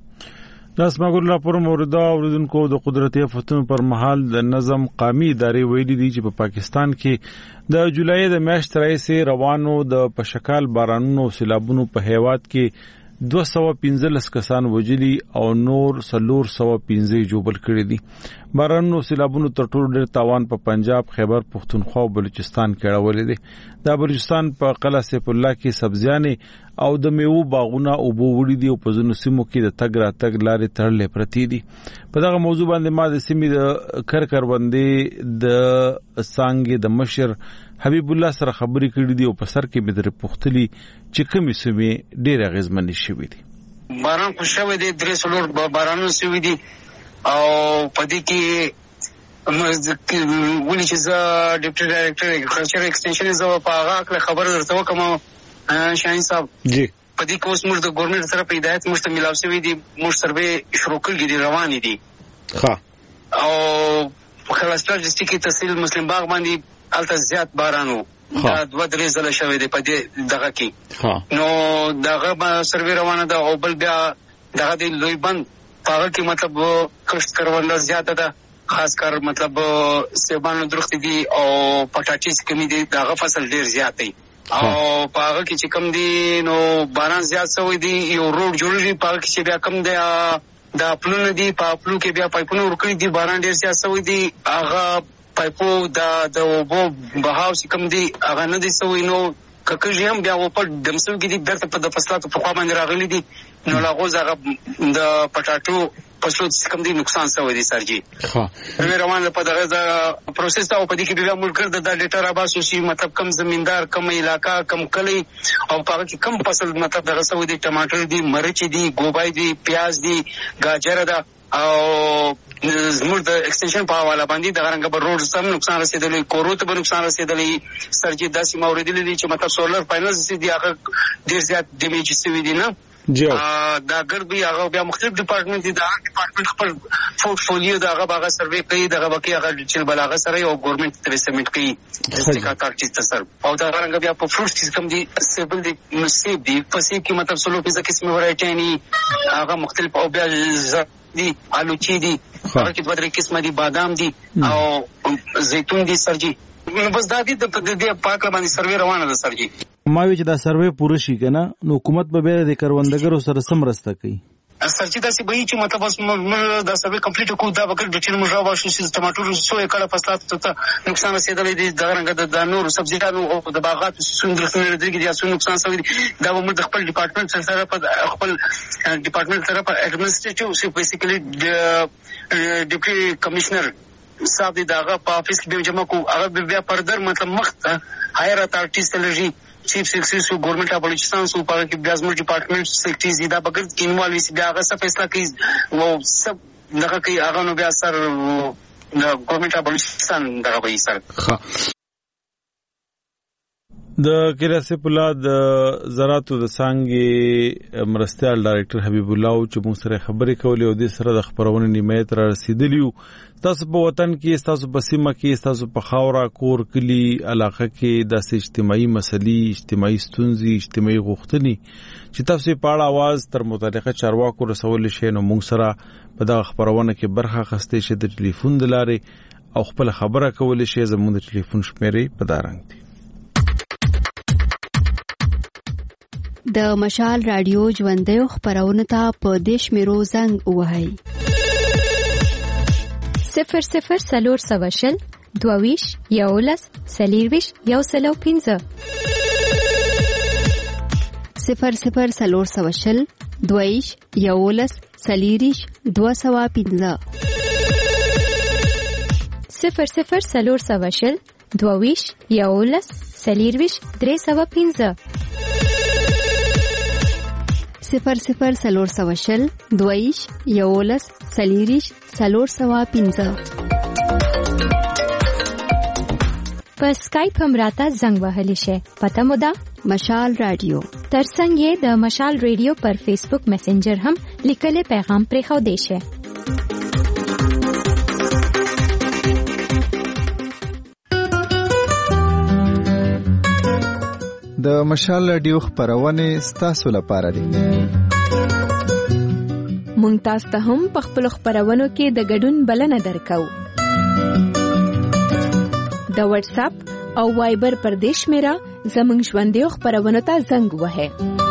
د اسماګل راپور موردہ اوریدونکو د قدرتي آفتونو پر مهال د نظم قومي ادارې ویلي دي چې په پاکستان کې د جولای د میاشتې راهیسې روانو د پشکال بارانونو سیلابونو په هیواد کې دوه سوه پنځلس کسان وژلي او نور څلور سوه پنځه جوبل کړي دي. بارانونو سیلابونو تر ټولو ډېر تاوان په پنجاب، خیبر پښتونخوا او بلوچستان کې اړولې دي. د بلوچستان په قلعه سیف الله کې سبزیانې او د میوو باغونه اوبو وړي دي او په ځینو سیمو کې د تګ راتګ لارې تړلې پرتې دي. په دغه موضوع باندې ما د سیمې د کرکروندې د څانګې د مشر حبیب الله سره خبرې کړې دي او په سر کې مې درې پوښتلي چې کومې سیمې ډېرې اغېزمنې شوې دي. باران خو شوی دی، درې څلور بارانونه شوي دي او په دې کې ولې چې زه ډیپټي ډایرکټر اګریکلچر ایکسټنشن زه په هغه اړه خبره درته وکړم شاهین صاحب. جی په دې کې اوس موږ د ګورنمنټ سره په هدایت موږ ته ملاو شوي دي، موږ سروې شروع کړي دي، روانې دي. ښه. او په خلاصتر ډسټریکټ کې تحصیل مسلم باغ باندې هلته زیات باران و، دا دوه درې ځله شوی دی په دې دغه کې. نو دغه سروې روانه ده او بل بیا دغه د لوی بند په هغه کې مطلب کښت کرونده زیاته ده، خاص کر مطلب سیبانو درخت دي او پټاټیس کمی دي، دغه فصل ډیر زیات دی. او په هغه کې چې کم دي نو باران زیات شوی دی، یو روډ جوړیږي په هغه کې چې بیا کم دی د پلونه دي، په پلو کې بیا پایپونه ورکړي دي، باران ډیر زیات شوی دی، هغه پایپو د د اوبو بهاو چې کم دي هغه نه دي شوی. نو ککړ هم بیا په دمسو کې دي بیرته په د فصلاتو په خوا باندې راغلي دي. نو لاغوز هغه د پټاټو فصلو کم دي نقصان شوی دی سر جی ها روان په دغه د پروسس او په دې کې بیا ملګر د ډیټا راباسو شي مطلب کم زمیندار کم علاقہ کم کلی او په کې کم فصل مطلب دغه شوی دی ټماټر دی مرچ دی ګوبای دی پیاز دی گاجر دا او زموږ د ایکستنشن په حواله باندې د غرنګ بر روډ سم نقصان رسیدلی کورو ته نقصان رسیدلی سرجی داسې مورد دي چې مطلب سولر پینلز دي هغه ډیر زیات ډیمیج شوی دي نه دا ګرځي هغه بیا مختلف ډپارټمنټ دي دا ډپارټمنټ خپل پورټفولیو دا هغه هغه سروې کوي دا هغه کې هغه چې بلاغه سره او ګورنمنت ترې سبمټ کوي استقاطار چې تاسو او دا غرنګ بیا په فروټ سیستم دي سیبل دي نصیب دي پسې کې مطلب سلو په ځکه قسمه ورایټي نه هغه مختلف او بیا دي آلوچی دي هغه کې دوه درې قسمه دي بادام دي او زيتون دي سرجي بس دا دي د دې پاک باندې سروې روانه ده سرجي ما وی چې دا سروې پوره شي کنه نو حکومت به به د کروندګرو سره سمرسته کوي سرجي دا سی به چې مطلب اوس موږ دا سروې کمپلیټ کوو دا وکړو چې موږ راو شو چې ټماټر سو ایکړه فصلات ته نقصان رسیدلی دي دا رنګ د نور سبزیانو او د باغاتو سندرخونه لري چې تاسو نقصان شوی دا موږ د خپل ډپارټمنټ سره په خپل ډپارټمنټ سره په اډمنسټریټیو سی بیسیکلی ډیپټي کمشنر صاحب دغه په افیس کې جمع کو هغه بیا پردر مطلب مخ هایر اتارټی سلری چیف سیکرټری سو ګورنمنت اف بلوچستان سو په کې بیا زموږ ډپارټمنټ سیکرټری زیاده بګر انوالو سی بیا هغه څه فیصله کوي او سب دغه کوي هغه نو بیا سر ګورنمنت اف بلوچستان دغه وایي سر د کیراسه پلا د زراعتو د څنګه مرستيال ډایریکټر حبیب الله چې موږ سره خبرې کولې او د سره د خبرونه نیمایت را رسیدلیو تاسو په وطن کې تاسو په سیمه کې تاسو په خاورا کور کلی علاقه کې د اجتماعي مسلې اجتماعي ستونزې اجتماعي غوښتنې چې تاسو په اړه आवाज تر متعلقه چارواکو رسول شي نو موږ سره په دغه خبرونه کې برخه خسته شي د ټلیفون د لارې او خپل خبره کول شي زموږ د ټلیفون شمیرې په دارنګ دي د مشال رادیو ژوندۍ خبرونه ته په دیش میرو زنګ وهاي صفر صفر سلور سواشل دوویش یولس سلیرویش یو سلو پینزه صفر صفر سلور سواشل دوویش یولس سلیریش دو سوا پینزه صفر صفر سلور سواشل دوویش یولس سلیرویش درې سوا پینزه صفر صفر سلور سواشل دویش یولس سلیریش سلور سوا پینزه په سکایپ هم راته زنګ وهلی شي پته مو ده مشال رادیو ترڅنګ یې د مشال رادیو پر فیسبوک میسنجر هم لیکلي پیغام پرې خو دی شي د مشال رادیو خبرونه ستاسو لپاره دي مونږ تاسو ته هم په خپل خبرونو کې د ګډون بلنه درکو د واتس اپ او وایبر پر دیش میرا زمنګ ژوندۍ خبرونه ته زنګ وهه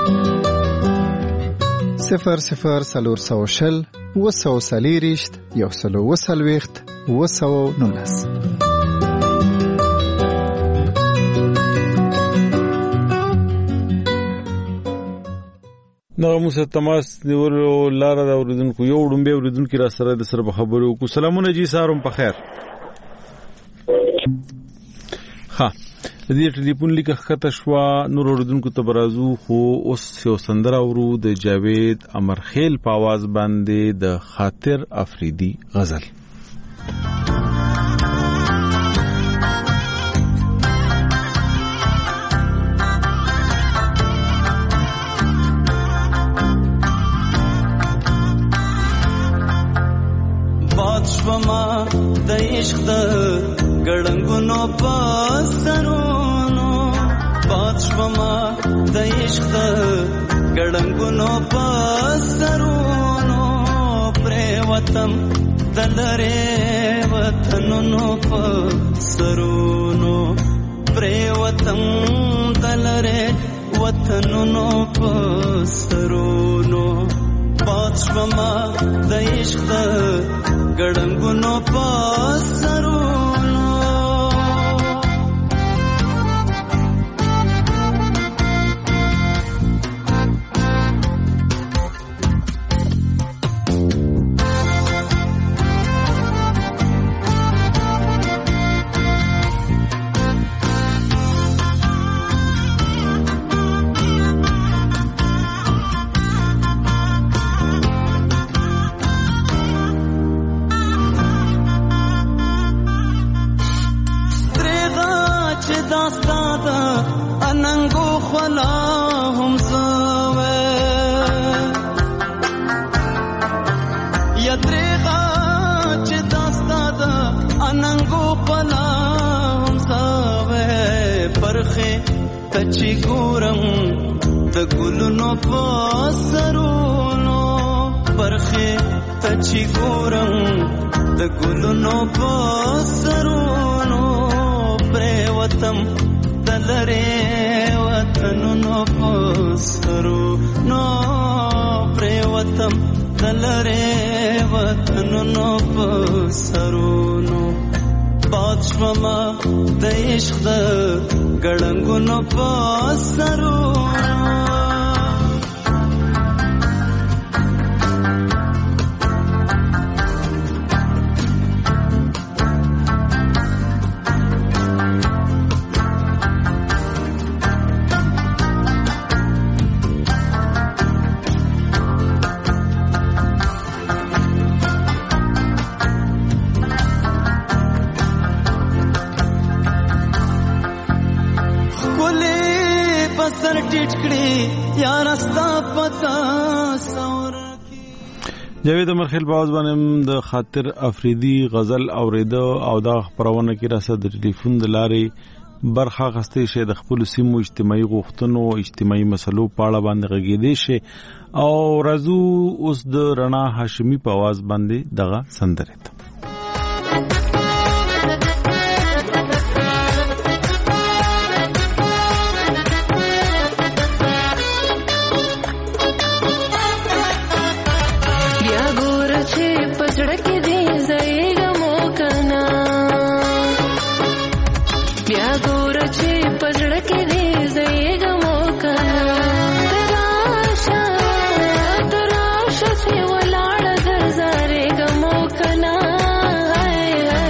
صفر صفر سلور سوشل وسو سلیریشت یو سلو وسلويخت وسو نونس نو موږ تماس نیولو لار دا اوریدونکو یو ډمبه اوریدونکو را سره د سره خبرو کو سلامونه جی سارم په خیر ها دې ټلیفون لیک خطه شو نور اوریدونکو ته برازو خو اوس یو سندره ورو د جاوید امرخیل په आवाज باندې د خاطر افریدی غزل شوما د عشق د ګړنګونو پسرونو پات شوما د عشق د ګړنګونو پسرونو پر وطن دلره وطنونو پسرونو پر وطن دلره وطنونو پسرونو پات شوما د عشق د ګړنګونو پسرونو داستا د اننګو خلا هم زوي یترغه چې داستا د اننګو خلا هم زوي پرخه تچی ګورم د ګلونو په سرونو پرخه تچی ګورم د ګلونو په سرونو پریوتم دلره وطنونو په سرونو پریوتم دلره وطنونو په سرونو پاتشوما د عشق د ګړنګونو په سرونو جاوید مرخیل باز باندې د خاطر افریدي غزل اوریدو او دا خبرونه کې راسه د ټلیفون د لارې برخه غستې شه د خپل سیمو اجتماعي غوښتنو اجتماعي مسلو په اړه باندې غږیدې شه او رازو اوس د رڼا هاشمي په आवाज باندې دغه سندره تراشا سے ولاړ د زاره ګمو کنا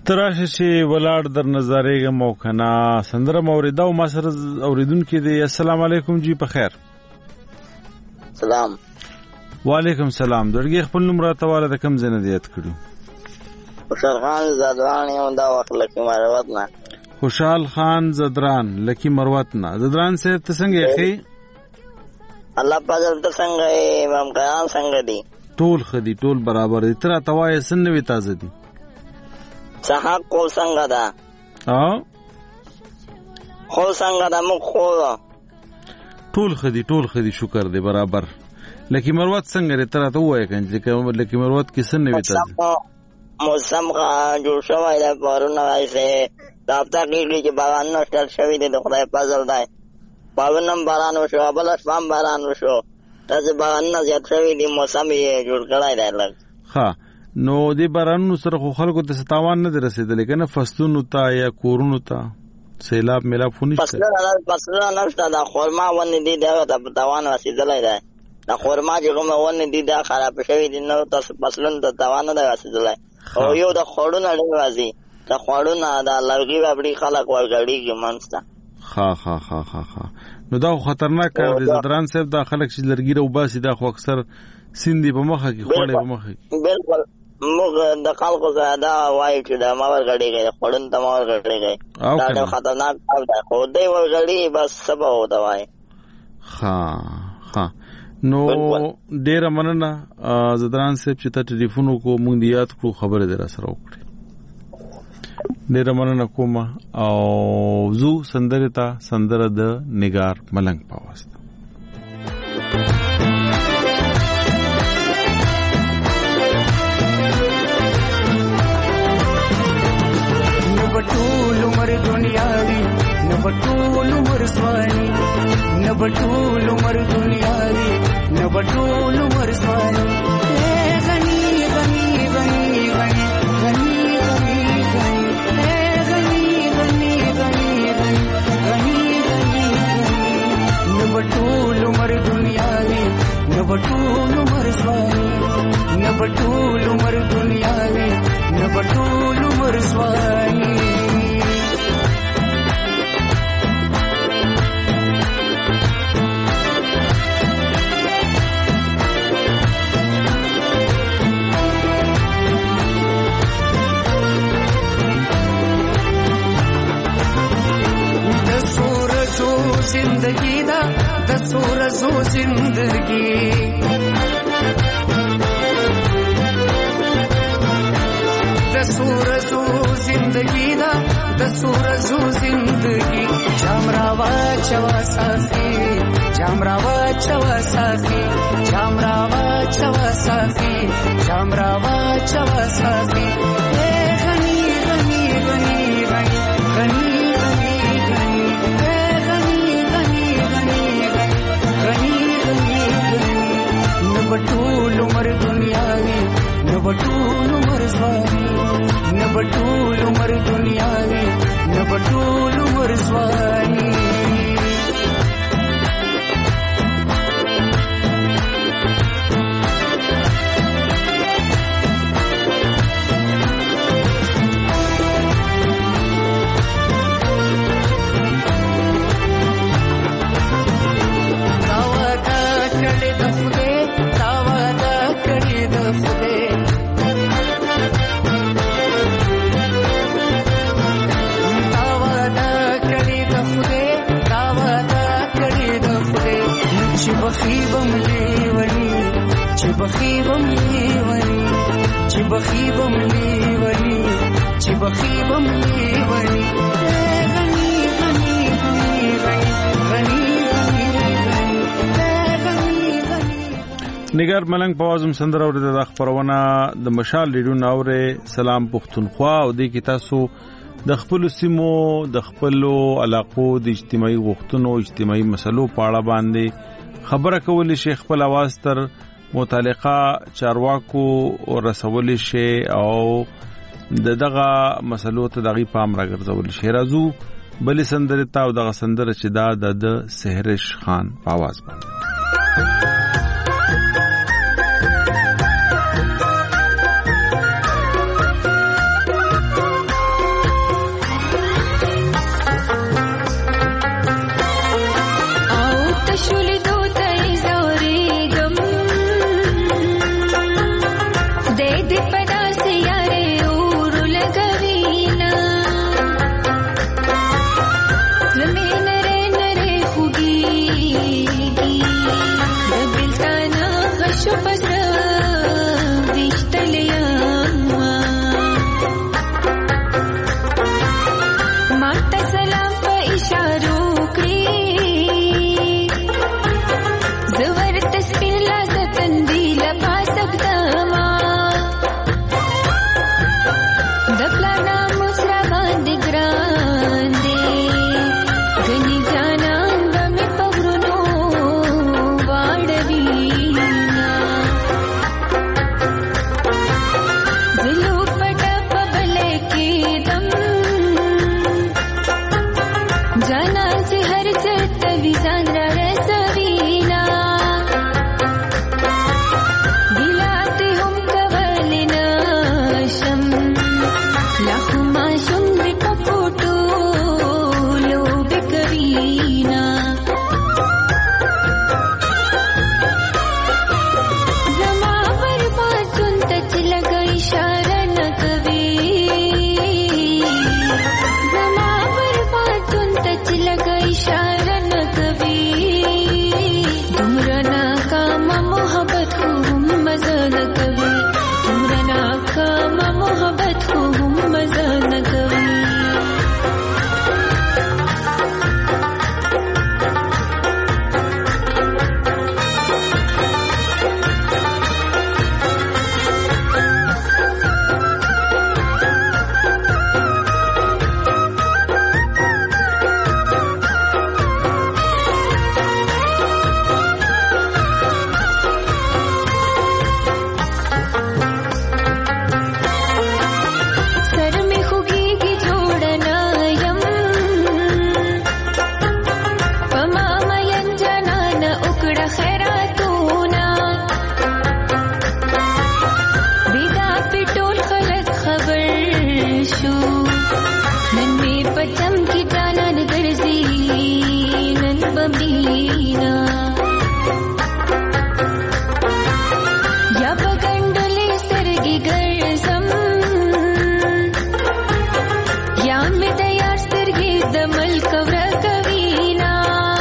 تراشه چې ولاړ در نظارېږم او کنه سندره موریدا او ما سره اوریدونکو دی. السلام علیکم جی په خیر. سلام. وعلیکم سلام. درګي خپل نوم راته واله د کم ځای نه دی یاد کړو؟ خوشحال خان زدران یم دا وخت لکه مروت نه. خوشحال خان زدران لکی مروت نه. زدران صاحب ته څنګه یې؟ الله پاک ته څنګه یې؟ امام قیام څنګه دی؟ ټول خدي ټول برابر دي. تر توای سنوي تازه دي. صحاب کو څنګه ده؟ ها خو څنګه ده؟ مخ خو ټول خدي ټول خدي شکر دی برابر. لکی مروت څنګه دی؟ تر ته وای کنه چې لکی مروت کې سنوي تازه موسم کا جوړ شوی دی. پرونه وایسه دافتا کېږي چې باران نشته شوی دی. د خدای فضل دی. پاونم باران وشو، بل شپم باران وشو. تاسو باران نه زیات شوی دی. موسم یې جوړ کړی دی لږ. ها نو دې بارانونو سره خو خلکو ته ستاوان نه رسیدلې کنه، فصلونو ته یا کورونو ته سیلاب میلاب خو نشته. فصلونه فصلونه نشته. دا خرما ونې دي دا ته تاوان رسیدلی دی. دا خرما چې کومه ونې دي دا خراب شوی دي نو تاسو فصلونو ته تاوان نه رسیدلی. او یو د خوړونه ډېر راځي. د خوړونه د لرګي بابړي خلک ورګړېږي منځ ته. ها ها ها ها ها نو دا خطرناک کار دی زدران صاحب. دا خلک چې لرګي رو باسي دا خو اکثر سیندي په مخه کې خوړې په مخه کې. بالکل موږ د خلکو سره دا وایو چې دا ما ورګړېږي خوړون ته ما ورګړېږي. دا ډېر خطرناک کار دی. خو دی ورګړي بس سبا وته وایي. ها ها نو ډېر مننه زدران صاحب چې ته ټلیفون کو مونږ دی یاد کړو خبره در سره وکړي. ډېر مننه کوم او زو سندره تا سندره د نگار ملنګ په واسطه. نو بټول عمر دنیاوی نو بټول عمر سوانی نو بټول عمر دنیاوی نو بټول عمر سوانی غنی غنی غنی غنی غنی بټول عمر دنیاوی نو بټول عمر سوانی نو بټول عمر دنیاوی نو بټول عمر سوانی. زندگی دا د سورزو زندگی د سورزو زندگی دا د سورزو زندگی جامراوا چوا صافي جامراوا چوا صافي جامراوا چوا صافي جامراوا چوا صافي غنی غنی غنی غنی غنی بټول عمر دنیاوی نو بټول عمر سوانی نو بټول عمر دنیاوی نو بټول عمر سوانی. بخیبم لیونی چې بخیبم لیونی چې بخیبم لیونی چې بخیبم لیونی غنی غنی غنی غنی نگار ملنګ په وازم سندره اورېده. د خبرونه د مشال ریډیو ناوره سلام پښتونخوا او د کی تاسو د خپل سیمو د خپل علاقو د اجتماعي غوښتنو اجتماعي مسلو په اړه باندې خبره کول شي، خپل आवाज تر متعلقه چارواکو رسول شي او دغه مسلو ته دغه پام راګرځول شي. راځو بلې سندره تا او دغه سندره چې دا د سحرش خان په आवाज باندې ماته سلام په اشارو کړی زور تسبیح لا ستندی لپا سبدما د پلانا مسرا باندې ګران دی غنی جانان د می پغرونو واړوینا زلو پټ په بلې کې دم جانا چې هر څه توي ځان را رسوینا دلاته هم کولنا شم لاخو ما شم دې په فوټو لو بکوینا زما پر پاتون تچ لګا اشاره نه کوي زما پر پاتون تچ لګا اشاره نه کوي تمرا کام محبت کو هم مزه نه کوي تمرا کام محبت کو هم مزه نه کوي سر می خوږیږي جوړنا یم پما مین جنان وکړه خیراتونه بیدا پټول خلک خبر شو نن می پچم کی جانان ګرځي نن بمینا یا بغندلې سرګي ګرځم یا مې د یار سترګې د ملک ورکوینا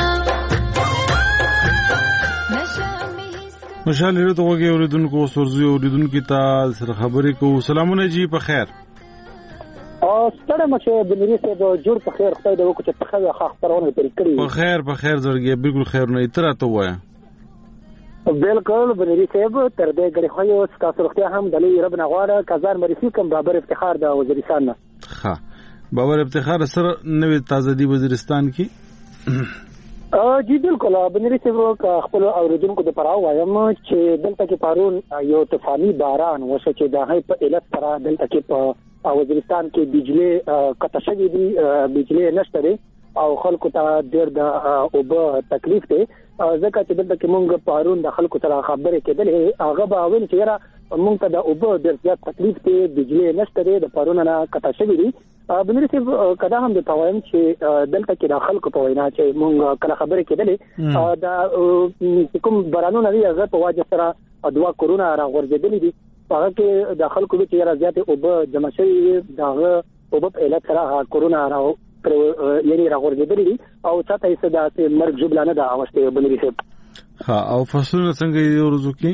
مشال هیرو ته وګي اوریدونکو سرزوی اوریدونکو ته سره خبرې کوو. سلامونه جی په خیر. او ستړی مشه د مری څه د جوړ په خیر خدای دې وکړي چې په خیر خاص پرونه پرې کړی په خیر په خیر زړګي بالکل خیر نه اتره ته وایا بالکل بنری صاحب تر دې غړي خو یو تاسو وختیا هم د لوی رب نغواړه کزار مریسی کوم بابر افتخار د وزیرستان نه ها بابر افتخار سره نوې تازه دی وزیرستان کې ا جی بالکل بنری صاحب خپل اوریدونکو د پراو وایم چې دلته کې پارون یو طوفاني باران وشو چې د هغې په علت سره دلته کې په وزیرستان کې بجلی قطع شوې دي بجلی نشته دی او خلکو ته ډېر د اوبه تکلیف دی ځکه چې دلته کې مونږ پارون د خلکو سره خبرې کېدلې هغه به ویل چې یاره مونږ ته د اوبه ډېر زیات تکلیف دی بجلی نشته دی د پارونه نه قطع شوې دي بنری صاحب کدا هم د توایم چې دلته کې د خلکو په وینا چې مونږ کله خبرې کېدلې دا کوم بارانونه دی هغه په واجب سره دوا کورونا راغورځېدلې دي هغه کې د خلکو چې یاره زیات اوبه جمع شوې دغه اوبه په علت سره کورونا راو یعنی راغورځېدلې دي او چاته یې څه داسې مرګ ژوبله نه ده اوښتې بنري صاحب. ها او فصلونه څنګه دي ورځو کې؟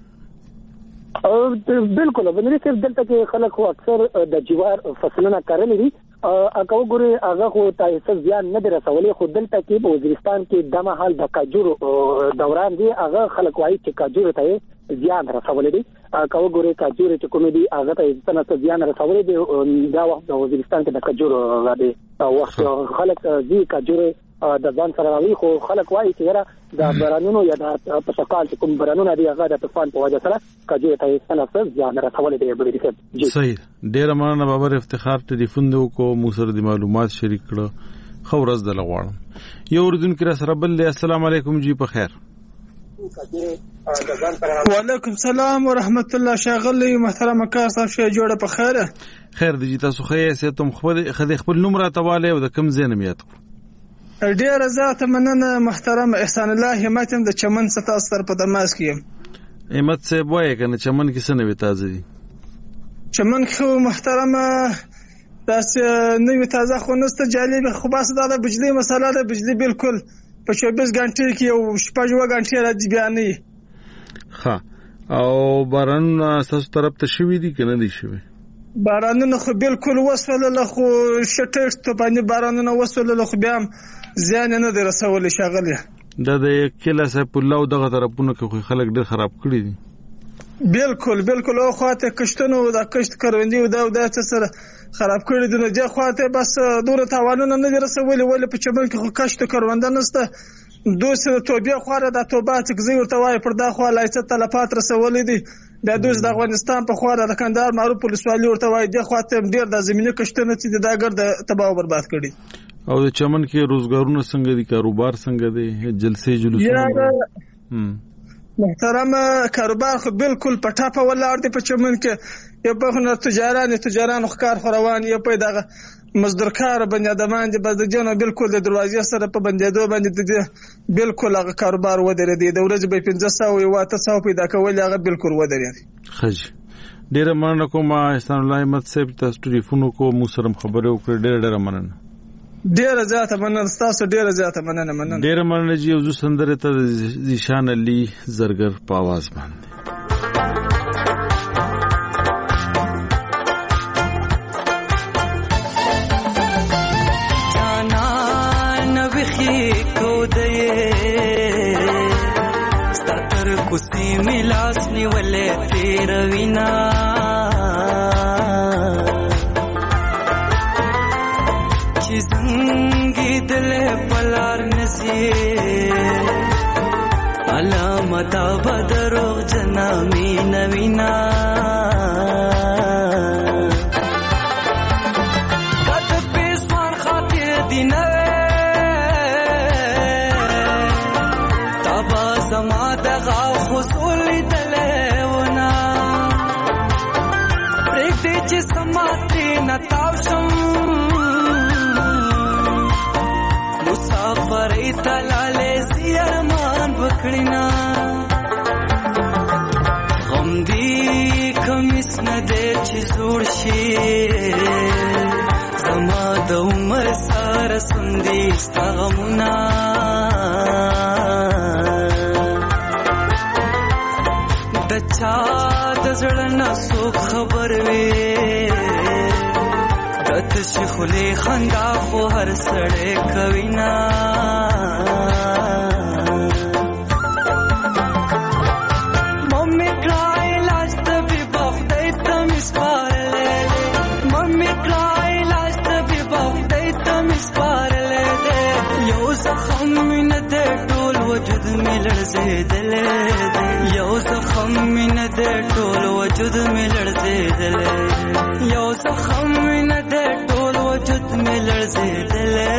بالکل بنري صاحب دلته کې خلک خو اکثر د جوار فصلونه کرلي دي اګه وګورئ هغه خو تاسو زیان نه دی رسولي خو دلته کې په وزیرستان کې د مهال د کاجورو دوران دی هغه خلک وایي چې کاجورو ته زیان رسولي دي اګه وګورئ کاجورو چې کوم دي هغه ته څنګه زیان رسولي دي دا وخت د وزیرستان کې د کاجورو غاډي وخت خلک زی کاجورو د ځان سره راوي خو خلک وایي چې یاره د بارانونو یا د په شکال چې کوم بارانونه دي هغه د طوفان په وجه سره کاجورو ته څنګه زیان رسولي دي بلري صاحب. صحیح ډیر مننه بابر افتخار ټلیفون دی کو مو سره د معلومات شریک کړه خو ورځ د لغواړم یو اردوونکو را سره بل السلام علیکم جی په خیر. وعلیکم السلام ورحمت الله شاغلی محترم کار صاحب شه جوړه په خیره خیر دی تاسو خیر سه تم خپل خدای خپل نوم را تواله او د کم زینم یاد ډیر زیات مننه محترم احسان الله همت د چمن ستا ستر په دماس کې همت سه وای کنه چمن کې څه نوې تازه دي چمن خو محترم داس نوې تازه خو نست جالب خو بس دا بجلی مساله ده بجلی بالکل په چوبیس غنټې کې او شپږ غنټې راځي بیانې ها او باران تاسو طرف ته شوې دي کنه دي شوې بارانونه خو بالکل وسوله خو شټه توپاني بارانونه وسوله خو بیا زیان نه دی رسولي شغله دا د کله صاحب الله دغه طرفونو کې خلک ډېر خراب کړی دي بالکل بالکل او خواته کشتنو د کشت کروندي او د د سره خراب کړی دي. نه خواته بس دوره تاوانونه نه دی رسولي ولې په چمن کې خو کشت کرونده نسته دوسه توبې خواره د توبه چې ورته وای پر دا خو لایڅه تلفات رسولي دي. د دوز د افغانستان په خواره د کندهار معروف پولیسوالي ورته وای د خواته ډیر د زمينه کشتنه چې دا ګرد تباہ او برباد کړي. او د چمن کې روزګارونه څنګه دي کاروبار څنګه دي جلسې جلوسونه محترم کاروبار خو بالکل په ټاپه ولاړ دي په چمن کې یو په خنه تجاران تجاران خکار خوروان یو په دغه مزدور کار بنیادمان دي بس د جنو بالکل د دروازې سره په بندیدو باندې دي بالکل هغه کاروبار ودرې دي د ورځې به پنځه سوه او اته سوه پیدا کول هغه بالکل ودرې. خج ډیره مننه کوم احسان الله احمد صاحب تاسو ټلیفون کو مو سره خبرې وکړې ډیره ډیره مننه. ډیره زیاته مننه تاسو ډیره زیاته مننه مننه ډیره مننه جی او سندره ته ذیشان علي زرګر په आवाज باندې कुसी मिलास निवले तेरा विना चिजंगी दिले पलार नसीए अलामता बदरो जनामी नवीना कद पेशवान खातिर दिनवे तबा जमा दगा खुसूली दलेवना प्रेते ची समाती नतावशम मुसाफरी तलाले जियरमान बकड़िना गमदी कमिस न दे ची जोड़शी जमा द उमर सार सुंदी स्तगमुना दचा दजड़ना सो खबर वे दत शिखुले खंदा खो हर सड़े कविना मम्मी क्राई लाज तभी बख्दई तम इस पार ले ले मम्मी क्राई लाज तभी बख्दई तम इस पार ले दे यो जख्म मिन दे टोल वजूद में लड़जे दले दे यो जख्म मिन दे टोल वजूद में लड़जे दले यो जख्म मिन दे टोल वजूद में लड़जे दले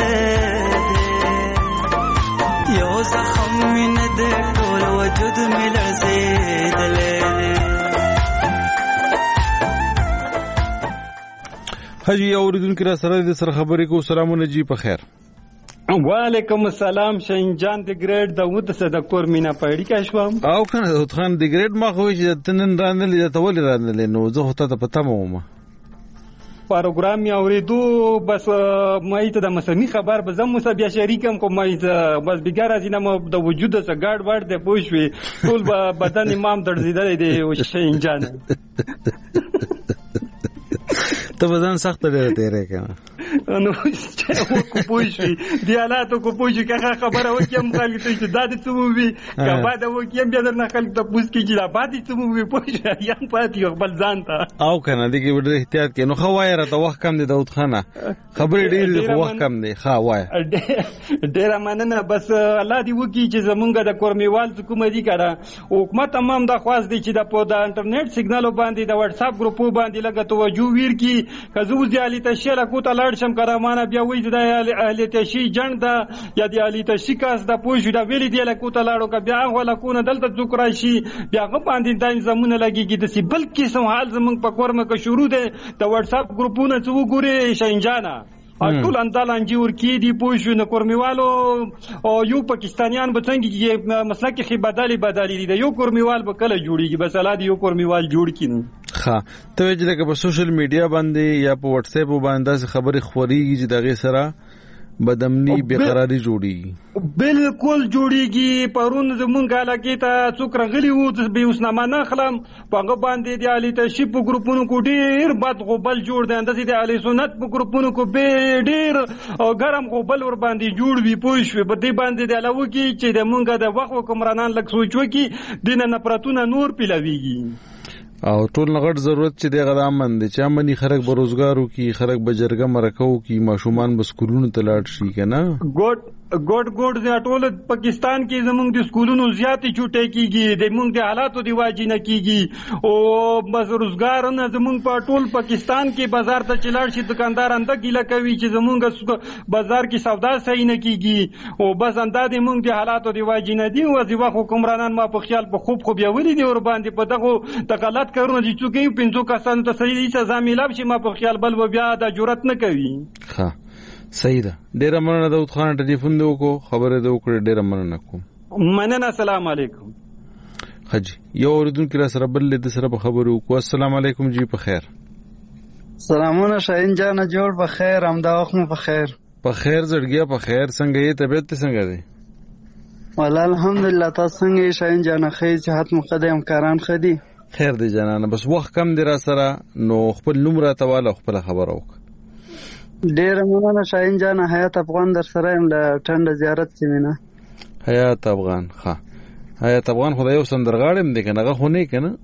यो जख्म मिन दे टोल वजूद में लड़जे दले. حجی اوریدونکو را سره د سره خبرې کو سلامونه جی په خیر. وعلیکم السلام شینجان د ګریډ د ود صدقور مینا پېړی کا شوم او کنه د خان د ګریډ ما خو چې تنن رانل د تول رانل نو زه هوته ته پته مو پروګرام یا اوریدو بس مې ته د مسمی خبر به زم مو بیا شریکم کوم مې بس بیګار ازینه مو د وجود څخه ګاډ ور د پوښوي ټول بدن امام درځیدل دی او شینجان ته بدن سخت دی تیرې کنه نو چې کو پوښي دی حالاتو کو پوښي که خبره وکم خلک ته چې دادې څه مو وي کبا دا وکم بیا درنه خلک ته پوښ کی چې دا پاتې څه مو وي پوښي یا پاتې خپل ځان ته او کنه دغه ډېر احتیاط کې نو خو وای راته وخت کم دی داود خانه خبرې ډېر وخت کم دی ها وای ډېر مننه بس الله دې وکي چې زمونږ د کورمیوال حکومت دی کړه حکومت تمام د خواست دی چې د په د انټرنیټ سیګنال باندې د واتس اپ ګروپ باندې لګه توجه ویر کی کزو زیالی تشیل کو ته لاړ شم کرامانه بیا وې د اهلی تشی جن دا یا د اهلی تشی کاس د پوښ دا ویل دی له کو ته لاړو ک بیا ولا کو نه دلته ذکر شي بیا غو باندې د زمونه لګیږي د سی بلکې سم حال زمون په کورمه ک شروع ده د واتس اپ ګروپونه څو ګوري شینجانا ټول اندالان جوړ کی دی پوښ نه کورمیوالو او یو پاکستانیان به څنګه کې مسلک کې بدلی بدلی دي یو کورمیوال به کله جوړیږي بس الا دی یو کورمیوال جوړ کین ها ته چې په سوشل میډیا باندې یا په واتس اپ باندې خبرې خوريږي چې دغه سره بدامني بقراری جوړیږي بالکل جوړیږي. پرون زمونږ علاقې ته څوک راغلي وو د بیوسنامه نه خلم په هغه باندې د علي تشریف په ګروپونو کې ډېر بد غوبل جوړ دی، انداسې د علي سنت په ګروپونو کې به ډېر ګرم غوبل ور باندې جوړ وي. پوه شوې په دې باندې د علاوه کې چې د مونږ د وخت حکمرانان لږ سوچ وکړي دینه نفرتونه نور پیلويږي او ټول نغټ ضرورت چې دغه د امن دي چې امني خلک به روزګارو کې خلک به جرګه مرکو کې ماشومان به سکولونو ته لاړ شي کنه. ګوډ ګوډ ګوډ د ټول پاکستان کې زمونږ د سکولونو زیاتې چوټې کیږي، د مونږ د حالاتو دی واجی نه کیږي او بس روزګار نه زمونږ په ټول پاکستان کې بازار ته چلاړ شي دکاندار انده ګیله کوي چې زمونږ بازار کې سودا صحیح نه کیږي او بس انده د مونږ د حالاتو دی واجی نه دی. او ځوخ حکمرانان ما په خیال په خوب خوب یولې دي ور باندې په دغه تقلات کارونه چې څوک پنځو کسانو ته صحیح سزا ملاب شي ما په خیال بل بیا د جرأت نه کوي. ها صحیح ده. ډیره مننه داود خان ټلیفون دی وکړو خبره دی وکړه ډیره مننه کوم. مننه. السلام علیکم. حجی یو اوریدونکو را سره بل د سره په خبرو وکړو. السلام علیکم جی په خیر. سلامونه شاهین جان جوړ په خیر همدا وخت مو په خیر. په خیر زړګیا په خیر څنګه یې طبیعت څنګه دی؟ والله الحمدلله تاسو څنګه یې شاهین جان خیر صحت مقدم کاران خدي خیر دی جانانه بس وخت کم دی را سره نو خپل نوم را تواله خپل خبر اوک. ډیر مننه شاهین جان. حیات افغان در سره یم له ټنډه زیارت سیمینه. حیات افغان ها حیات افغان خدای یو سندرغاړم دی کنه هغه خو نه کنه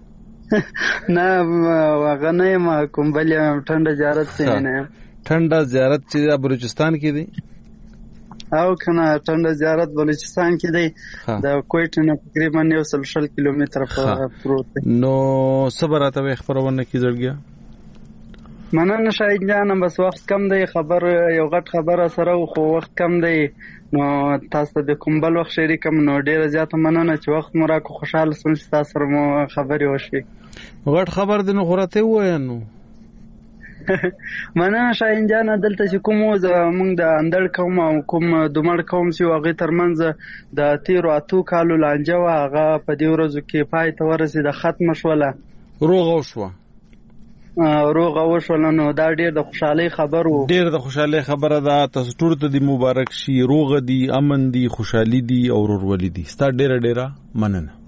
نه هغه نه ما کوم بل ټنډه زیارت سیمینه. ټنډه زیارت چې بلوچستان کې دی او کنه ټنډه زیارت بلوچستان کې دی د کوټ نه تقریبا یو سل شل کیلومتر په پروت دی. نو صبر راته خبرونه کې زړګیا. مننه شاهین جان بس وخت کم دی خبر یو غټ خبره سره خو وخت کم دی نو تاسو د کوم بل وخت شریکم نو ډیره زیاته مننه چې وخت مو راکو خوشاله سم چې تاسو سره مو خبرې وشي. غټ خبر دی نو خورته وای نو مننه شاهین جان. دلته چې کوم موږ د اندړ کوم او کوم دومړ کوم چې هغه ترمنځ د تیرو اتو کالو لانجه هغه په دې ورځو کې پای ته ورسېده ختم شوله روغ شو روغ وشول نو دا ډیر د خوشحالي خبر وو. ډیر د خوشحالي خبره ده. تاسو ټول ته د مبارک شي روغ دي امن دي خوشحالي دي او ورورولي دي. ستا ډیره ډیره مننه.